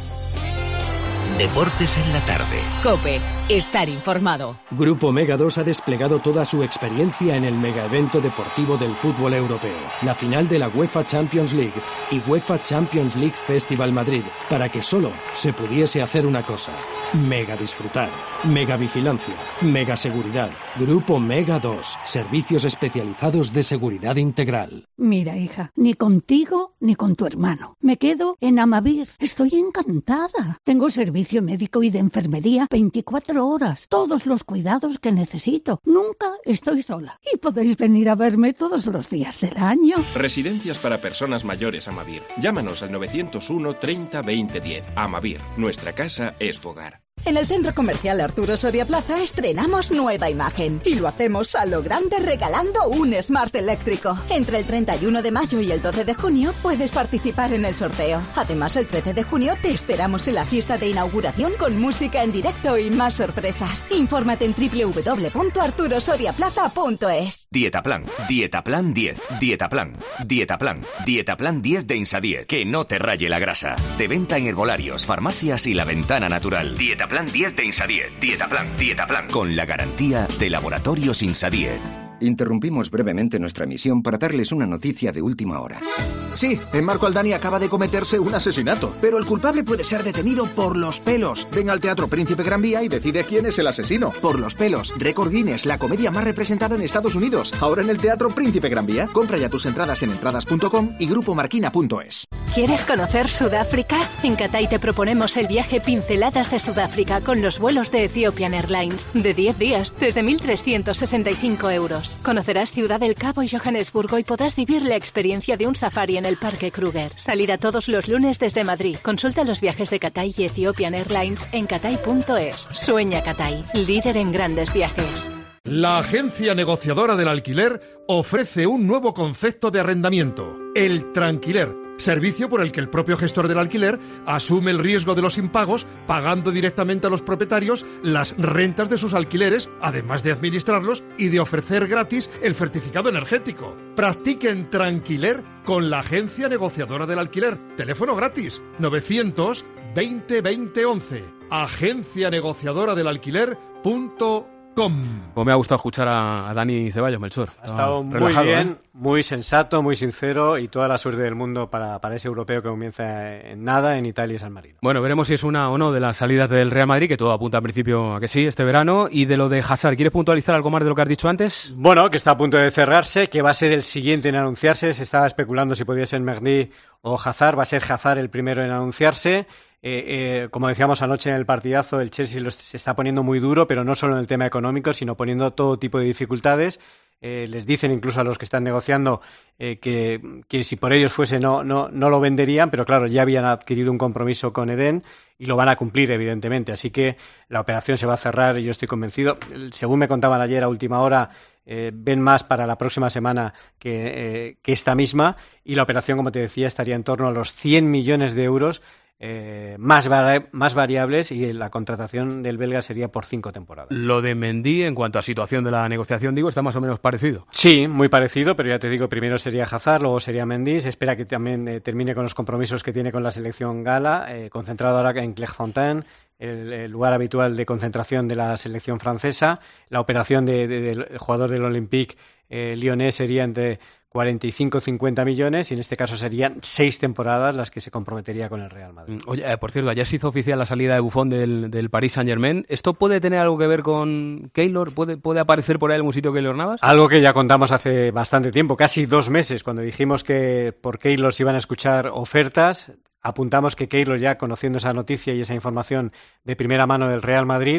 Deportes en la tarde. COPE. Estar informado. Grupo Mega dos ha desplegado toda su experiencia en el megaevento deportivo del fútbol europeo, la final de la UEFA Champions League y UEFA Champions League Festival Madrid, para que solo se pudiese hacer una cosa: mega disfrutar, mega vigilancia, mega seguridad. Grupo Mega dos, servicios especializados de seguridad integral. Mira, hija, ni contigo ni con tu hermano. Me quedo en Amavir. Estoy encantada. Tengo servicio médico y de enfermería veinticuatro horas. Todos los cuidados que necesito. Nunca estoy sola. Y podéis venir a verme todos los días del año. Residencias para personas mayores Amavir. Llámanos al novecientos uno treinta veinte diez. Amavir. Nuestra casa es tu hogar. En el Centro Comercial Arturo Soria Plaza estrenamos nueva imagen y lo hacemos a lo grande regalando un Smart eléctrico. Entre el treinta y uno de mayo y el doce de junio puedes participar en el sorteo. Además, el trece de junio te esperamos en la fiesta de inauguración con música en directo y más sorpresas. Infórmate en doble u doble u doble u punto arturo soria plaza punto es. Dietaplan, Dietaplan diez, Dietaplan, Dietaplan, Dietaplan diez de Insadiet, que no te raye la grasa. De venta en herbolarios, farmacias y La Ventana Natural. Dietaplan diez de Insadiet, Dietaplan, Dietaplan, con la garantía de Laboratorios Insadiet. Interrumpimos brevemente nuestra emisión para darles una noticia de última hora. Sí, en Marco Aldani acaba de cometerse un asesinato, pero el culpable puede ser detenido por los pelos. Ven al Teatro Príncipe Gran Vía y decide quién es el asesino. Por los pelos, Récord Guinness, la comedia más representada en Estados Unidos. Ahora en el Teatro Príncipe Gran Vía. Compra ya tus entradas en entradas punto com y grupo marquina punto es. ¿Quieres conocer Sudáfrica? En Cathay te proponemos el viaje Pinceladas de Sudáfrica con los vuelos de Ethiopian Airlines. De diez días, desde mil trescientos sesenta y cinco euros. Conocerás Ciudad del Cabo y Johannesburgo y podrás vivir la experiencia de un safari en el Parque Kruger. Salida todos los lunes desde Madrid. Consulta los viajes de Cathay y Ethiopian Airlines en cathay punto es. Sueña Cathay, líder en grandes viajes. La agencia negociadora del alquiler ofrece un nuevo concepto de arrendamiento, el Tranquiler. Servicio por el que el propio gestor del alquiler asume el riesgo de los impagos, pagando directamente a los propietarios las rentas de sus alquileres, además de administrarlos y de ofrecer gratis el certificado energético. Practiquen Tranquiler con la agencia negociadora del alquiler. Teléfono gratis novecientos veinte veinte once. agencia negociadora del alquiler punto com. Pues me ha gustado escuchar a, a Dani Ceballos, Melchor. Ha estado ah, muy relajado, bien, ¿eh? muy sensato, muy sincero y toda la suerte del mundo para, para ese europeo que comienza en nada en Italia y San Marino. Bueno, veremos si es una o no de las salidas del Real Madrid, que todo apunta al principio a que sí, este verano. Y de lo de Hazard, ¿quieres puntualizar algo más de lo que has dicho antes? Bueno, que está a punto de cerrarse, que va a ser el siguiente en anunciarse. Se estaba especulando si podía ser Mendy o Hazard. Va a ser Hazard el primero en anunciarse. Eh, eh, como decíamos anoche en el partidazo, el Chelsea lo se está poniendo muy duro, pero no solo en el tema económico, sino poniendo todo tipo de dificultades. Eh, les dicen incluso a los que están negociando eh, que, que si por ellos fuese no, no, no lo venderían, pero claro, ya habían adquirido un compromiso con Eden y lo van a cumplir, evidentemente. Así que la operación se va a cerrar y yo estoy convencido. Según me contaban ayer a última hora, eh, ven más para la próxima semana que, eh, que esta misma, y la operación, como te decía, estaría en torno a los cien millones de euros. Eh, más, vari- más variables, y la contratación del belga sería por cinco temporadas. Lo de Mendy, en cuanto a situación de la negociación, digo, está más o menos parecido. Sí, muy parecido, pero ya te digo, primero sería Hazard, luego sería Mendy. Se espera que también eh, termine con los compromisos que tiene con la selección gala, eh, concentrado ahora en Clairefontaine, el, el lugar habitual de concentración de la selección francesa. La operación de, de, del jugador del Olympique eh, Lyonnais sería entre cuarenta y cinco a cincuenta millones, y en este caso serían seis temporadas las que se comprometería con el Real Madrid. Oye, eh, por cierto, ayer se hizo oficial la salida de Buffon del, del Paris Saint-Germain. ¿Esto puede tener algo que ver con Keylor? ¿Puede, puede aparecer por ahí algún sitio Keylor Navas? Algo que ya contamos hace bastante tiempo, casi dos meses, cuando dijimos que por Keylor se iban a escuchar ofertas. Apuntamos que Keylor, ya conociendo esa noticia y esa información de primera mano del Real Madrid,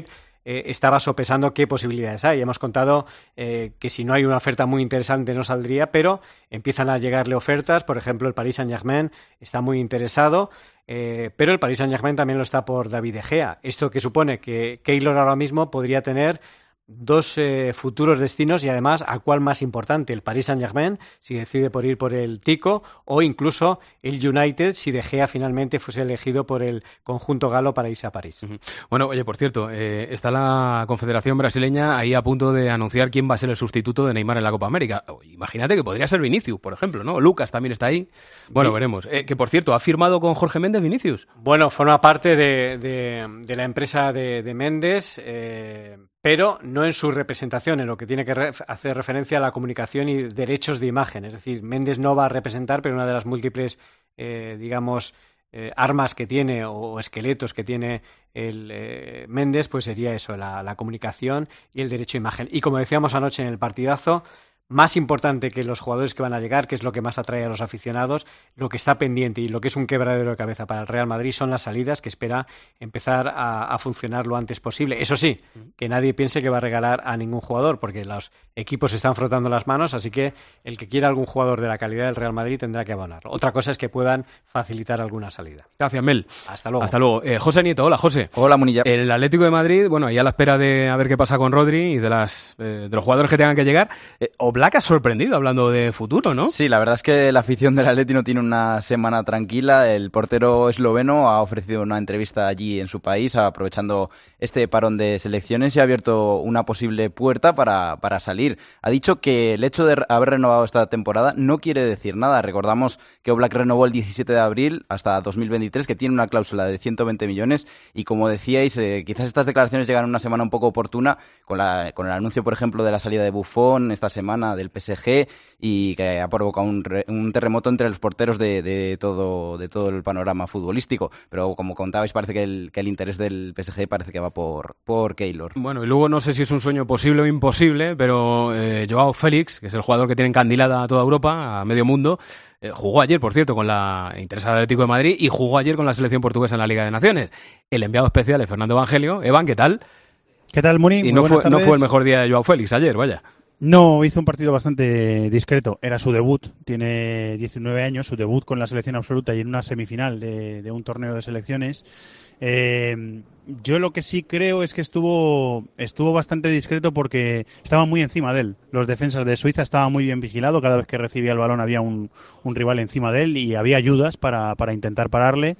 eh, estaba sopesando qué posibilidades hay. Hemos contado eh, que si no hay una oferta muy interesante no saldría, pero empiezan a llegarle ofertas. Por ejemplo, el Paris Saint-Germain está muy interesado, eh, pero el Paris Saint-Germain también lo está por David De Gea. Esto que supone que Keylor ahora mismo podría tener dos eh, futuros destinos y además a cuál más importante, el Paris Saint-Germain si decide por ir por el Tico, o incluso el United si De Gea finalmente fuese elegido por el conjunto galo para irse a París. Uh-huh. Bueno, oye, por cierto, eh, está la Confederación Brasileña ahí a punto de anunciar quién va a ser el sustituto de Neymar en la Copa América. Imagínate que podría ser Vinicius, por ejemplo, ¿no? Lucas también está ahí. Bueno, sí. veremos. Eh, que por cierto, ¿ha firmado con Jorge Méndez Vinicius? Bueno, forma parte de, de, de la empresa de, de Méndez, eh, pero no en su representación, en lo que tiene que re- hacer referencia a la comunicación y derechos de imagen. Es decir, Méndez no va a representar, pero una de las múltiples, eh, digamos, eh, armas que tiene o esqueletos que tiene el eh, Méndez, pues sería eso, la, la comunicación y el derecho de imagen. Y como decíamos anoche en el partidazo, más importante que los jugadores que van a llegar, que es lo que más atrae a los aficionados, lo que está pendiente y lo que es un quebradero de cabeza para el Real Madrid son las salidas, que espera empezar a, a funcionar lo antes posible. Eso sí, que nadie piense que va a regalar a ningún jugador, porque los equipos se están frotando las manos, así que el que quiera algún jugador de la calidad del Real Madrid tendrá que abonarlo. Otra cosa es que puedan facilitar alguna salida. Gracias, Mel. Hasta luego. Hasta luego. Eh, José Nieto, hola, José. Hola, Munilla. El Atlético de Madrid, bueno, ahí a la espera de a ver qué pasa con Rodri y de, las, eh, de los jugadores que tengan que llegar. Eh, Oblak ha sorprendido, hablando de futuro, ¿no? Sí, la verdad es que la afición del Atleti no tiene una semana tranquila. El portero esloveno ha ofrecido una entrevista allí en su país, aprovechando este parón de selecciones, y ha abierto una posible puerta para, para salir. Ha dicho que el hecho de haber renovado esta temporada no quiere decir nada. Recordamos que Oblak renovó el diecisiete de abril hasta dos mil veintitrés, que tiene una cláusula de ciento veinte millones, y como decíais, eh, quizás estas declaraciones llegan en una semana un poco oportuna, con, la, con el anuncio, por ejemplo, de la salida de Buffon esta semana del P S G, y que ha provocado un, re, un terremoto entre los porteros de, de, todo, de todo el panorama futbolístico. Pero como contabais, parece que el, que el interés del P S G parece que va por, por Keylor. Bueno, y luego no sé si es un sueño posible o imposible, pero eh, Joao Félix, que es el jugador que tiene encandilada a toda Europa, a medio mundo, eh, jugó ayer, por cierto, con la interesada Atlético de Madrid, y jugó ayer con la selección portuguesa en la Liga de Naciones. El enviado especial es Fernando Evangelio. Evan, ¿qué tal? ¿Qué tal, Muni? Y no fue, no fue el mejor día de Joao Félix ayer, vaya. No, hizo un partido bastante discreto. Era su debut, tiene diecinueve años, su debut con la selección absoluta y en una semifinal de, de un torneo de selecciones. Eh, yo lo que sí creo es que estuvo estuvo bastante discreto porque estaban muy encima de él. Los defensas de Suiza estaban muy bien vigilados. Cada vez que recibía el balón había un, un rival encima de él y había ayudas para, para intentar pararle.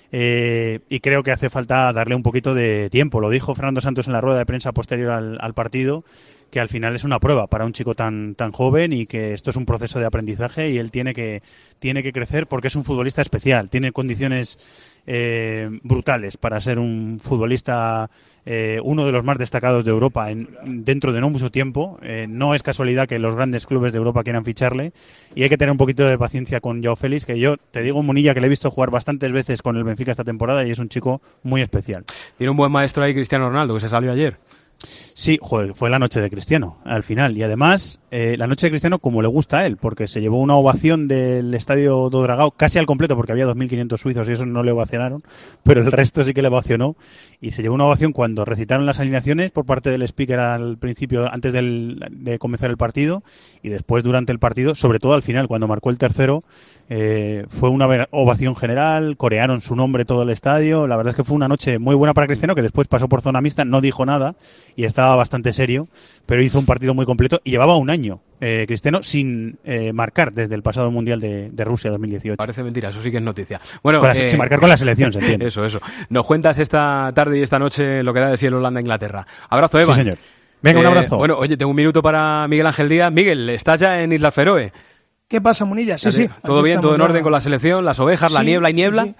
Eh, y creo que hace falta darle un poquito de tiempo. Lo dijo Fernando Santos en la rueda de prensa posterior al, al partido, que al final es una prueba para un chico tan tan joven y que esto es un proceso de aprendizaje y él tiene que tiene que crecer porque es un futbolista especial, tiene condiciones eh, brutales para ser un futbolista, eh, uno de los más destacados de Europa en, dentro de no mucho tiempo. Eh, no es casualidad que los grandes clubes de Europa quieran ficharle y hay que tener un poquito de paciencia con Joao Félix, que yo te digo, Munilla, que le he visto jugar bastantes veces con el Benfica esta temporada y es un chico muy especial. Tiene un buen maestro ahí, Cristiano Ronaldo, que se salió ayer. Sí, joder, fue la noche de Cristiano al final, y además eh, la noche de Cristiano como le gusta a él, porque se llevó una ovación del estadio do Dragao casi al completo, porque había dos mil quinientos suizos y eso no le ovacionaron, pero el resto sí que le ovacionó, y se llevó una ovación cuando recitaron las alineaciones por parte del speaker al principio, antes del, de comenzar el partido, y después durante el partido, sobre todo al final cuando marcó el tercero. Eh, fue una ovación general, corearon su nombre todo el estadio. La verdad es que fue una noche muy buena para Cristiano, que después pasó por zona mixta, no dijo nada y estaba bastante serio, pero hizo un partido muy completo y llevaba un año eh, Cristiano sin eh, marcar desde el pasado Mundial de, de Rusia dos mil dieciocho. Parece mentira, eso sí que es noticia. Bueno, la, eh, sin marcar con la selección, se entiende. Eso, eso. Nos cuentas esta tarde y esta noche lo que da de sí el Holanda-Inglaterra. Abrazo, Evan. Sí, señor. Venga, eh, un abrazo. Bueno, oye, tengo un minuto para Miguel Ángel Díaz. Miguel, ¿estás ya en Islas Feroe? ¿Qué pasa, Munilla? Sí, sí. ¿Todo bien? ¿Todo en orden con la selección? ¿Las ovejas? ¿La sí, niebla y niebla? Sí.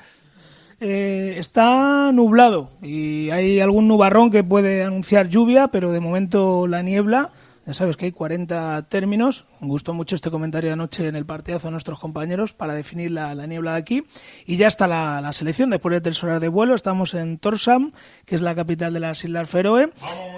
Eh, está nublado y hay algún nubarrón que puede anunciar lluvia, pero de momento la niebla. Ya sabes que hay cuarenta términos. Me gustó mucho este comentario anoche en el partidazo de nuestros compañeros para definir la, la niebla de aquí. Y ya está la, la selección después de tres horas de vuelo. Estamos en Tórshavn, que es la capital de las Islas Feroe.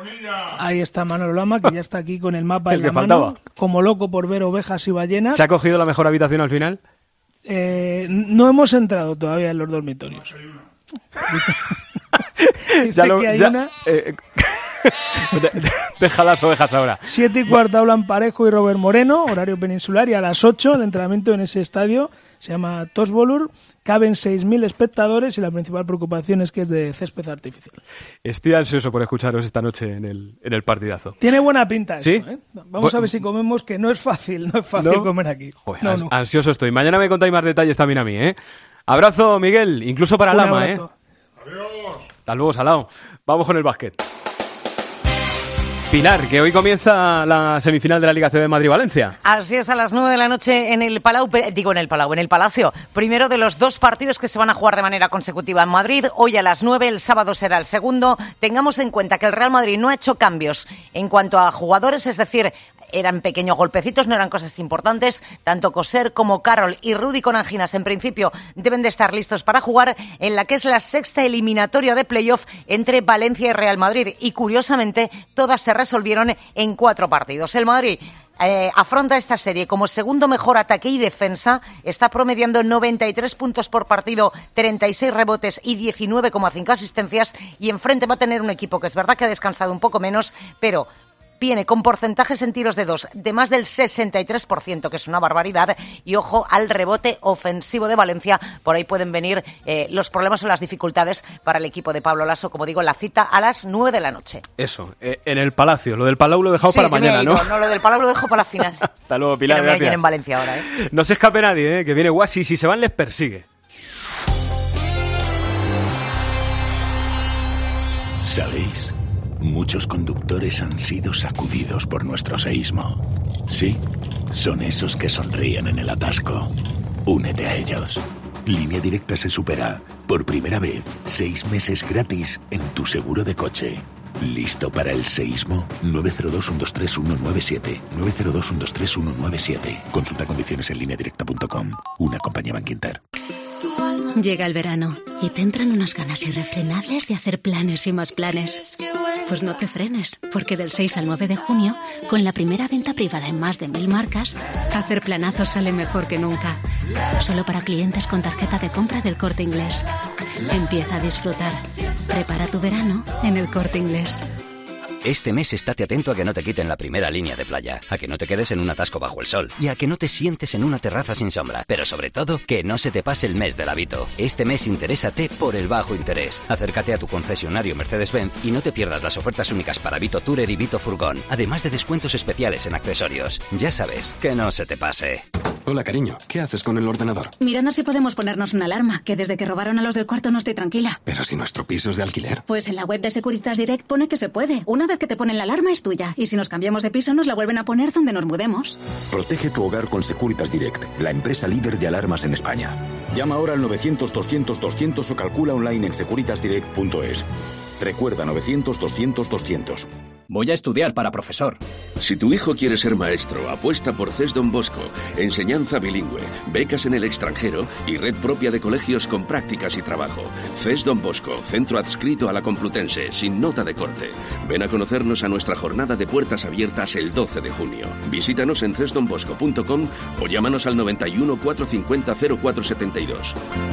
Ahí está Manolo Lama, que ya está aquí con el mapa el en la faltaba. mano, como loco por ver ovejas y ballenas. ¿Se ha cogido la mejor habitación al final? Eh, no hemos entrado todavía en los dormitorios. ya lo, que hay ya, una... eh, Deja las ovejas ahora. Siete y cuarto hablan Parejo y Robert Moreno, horario peninsular, y a las ocho el entrenamiento en ese estadio se llama Tosbolur. Caben seis mil espectadores y la principal preocupación es que es de césped artificial. Estoy ansioso por escucharos esta noche en el, en el partidazo. Tiene buena pinta esto, ¿Sí? ¿eh? Vamos a ver si comemos, que no es fácil, no es fácil ¿No? comer aquí. Joder, no, ans- no. Ansioso estoy. Mañana me contáis más detalles también a mí, ¿eh? Abrazo, Miguel, incluso para Un Lama, abrazo. ¿eh? Hasta luego, Salao. Vamos con el básquet. Pilar, que hoy comienza la semifinal de la Liga C B Madrid-Valencia. Así es, a las nueve de la noche en el Palau, pe- digo en el Palau, en el Palacio. Primero de los dos partidos que se van a jugar de manera consecutiva en Madrid. Hoy a las nueve, el sábado será el segundo. Tengamos en cuenta que el Real Madrid no ha hecho cambios en cuanto a jugadores, es decir, eran pequeños golpecitos, no eran cosas importantes. Tanto Coser como Carroll y Rudy con anginas, en principio, deben de estar listos para jugar en la que es la sexta eliminatoria de playoff entre Valencia y Real Madrid. Y curiosamente, todas se resolvieron en cuatro partidos. El Madrid eh, afronta esta serie como segundo mejor ataque y defensa. Está promediando noventa y tres puntos por partido, treinta y seis rebotes y diecinueve coma cinco asistencias. Y enfrente va a tener un equipo que es verdad que ha descansado un poco menos, pero viene con porcentajes en tiros de dos de más del sesenta y tres por ciento, que es una barbaridad. Y ojo al rebote ofensivo de Valencia. Por ahí pueden venir eh, los problemas o las dificultades para el equipo de Pablo Lasso. Como digo, la cita a las nueve de la noche. Eso, eh, en el Palacio. Lo del Palau lo he dejado Sí, para se me ha mañana, ido. ¿no? No, lo del Palau lo dejo para la final. Hasta luego, Que Pilar, no me hallen gracias. en Valencia ahora, ¿eh? No se escape nadie, ¿eh? Que viene Guasi. Si se van, les persigue. ¿Sabéis? Muchos conductores han sido sacudidos por nuestro seísmo. Sí, son esos que sonríen en el atasco. Únete a ellos. Línea Directa se supera. Por primera vez, seis meses gratis en tu seguro de coche. ¿Listo para el seísmo? nueve cero dos, uno dos tres, uno nueve siete. nueve cero dos, uno dos tres, uno nueve siete. Consulta condiciones en línea directa punto com. Una compañía Bankinter. Llega el verano y te entran unas ganas irrefrenables de hacer planes y más planes. Pues no te frenes, porque del seis al nueve de junio, con la primera venta privada en más de mil marcas, hacer planazos sale mejor que nunca. Solo para clientes con tarjeta de compra del Corte Inglés. Empieza a disfrutar. Prepara tu verano en el Corte Inglés. Este mes estate atento a que no te quiten la primera línea de playa, a que no te quedes en un atasco bajo el sol y a que no te sientes en una terraza sin sombra, pero sobre todo, que no se te pase el mes del hábito. Este mes interésate por el bajo interés. Acércate a tu concesionario Mercedes-Benz y no te pierdas las ofertas únicas para Vito Tourer y Vito Furgón, además de descuentos especiales en accesorios. Ya sabes, que no se te pase. Hola, cariño. ¿Qué haces con el ordenador? Mirando si podemos ponernos una alarma, que desde que robaron a los del cuarto no estoy tranquila. Pero si nuestro piso es de alquiler. Pues en la web de Securitas Direct pone que se puede. Una vez que te ponen la alarma es tuya. Y si nos cambiamos de piso nos la vuelven a poner donde nos mudemos. Protege tu hogar con Securitas Direct, la empresa líder de alarmas en España. Llama ahora al novecientos, doscientos, doscientos o calcula online en securitas direct punto es. Recuerda novecientos, doscientos, doscientos. Voy a estudiar para profesor. Si tu hijo quiere ser maestro, apuesta por C E S Don Bosco. Enseñanza bilingüe, becas en el extranjero y red propia de colegios con prácticas y trabajo. C E S Don Bosco, centro adscrito a la Complutense, sin nota de corte. Ven a conocernos a nuestra jornada de puertas abiertas el doce de junio. Visítanos en ces don bosco punto com o llámanos al noventa y uno, cuatrocientos cincuenta, cero cuatro setenta y dos.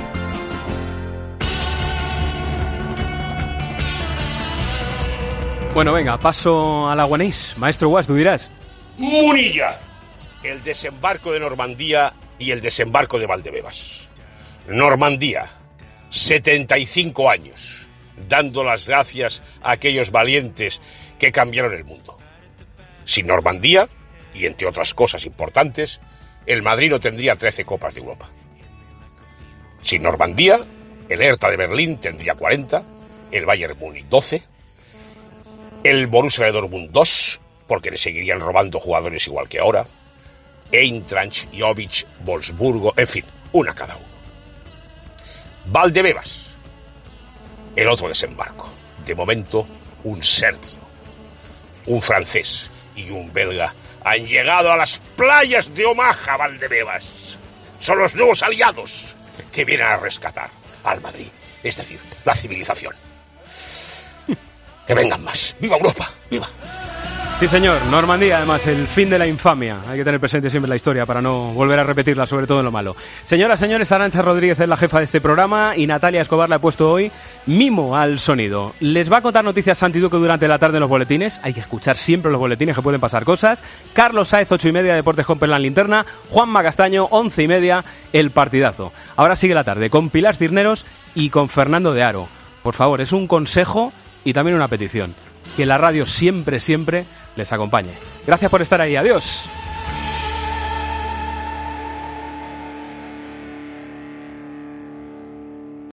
Bueno, venga, paso a la Guanís. Maestro Guas, tú dirás. Munilla, el desembarco de Normandía y el desembarco de Valdebebas. Normandía, setenta y cinco años, dando las gracias a aquellos valientes que cambiaron el mundo. Sin Normandía, y entre otras cosas importantes, el Madrid no tendría trece Copas de Europa. Sin Normandía, el Hertha de Berlín tendría cuarenta, el Bayern Múnich doce, el Borussia de Dortmund dos, porque le seguirían robando jugadores igual que ahora, Eintracht, Jovic, Wolfsburgo, en fin, una cada uno. Valdebebas, el otro desembarco. De momento, un serbio, un francés y un belga han llegado a las playas de Omaha, Valdebebas. Son los nuevos aliados que vienen a rescatar al Madrid, es decir, la civilización. Que vengan más. ¡Viva Europa! ¡Viva! Sí, señor. Normandía, además, el fin de la infamia. Hay que tener presente siempre la historia para no volver a repetirla, sobre todo en lo malo. Señoras, señores, Arantxa Rodríguez es la jefa de este programa y Natalia Escobar le ha puesto hoy mimo al sonido. Les va a contar noticias Santi Duque durante la tarde en los boletines. Hay que escuchar siempre los boletines, que pueden pasar cosas. Carlos Sáez, ocho y media, Deportes con Perlan Linterna. Juanma Castaño, once y media, el partidazo. Ahora sigue la tarde con Pilar Cisneros y con Fernando de Aro. Por favor, es un consejo y también una petición. Que la radio siempre, siempre les acompañe. Gracias por estar ahí. Adiós.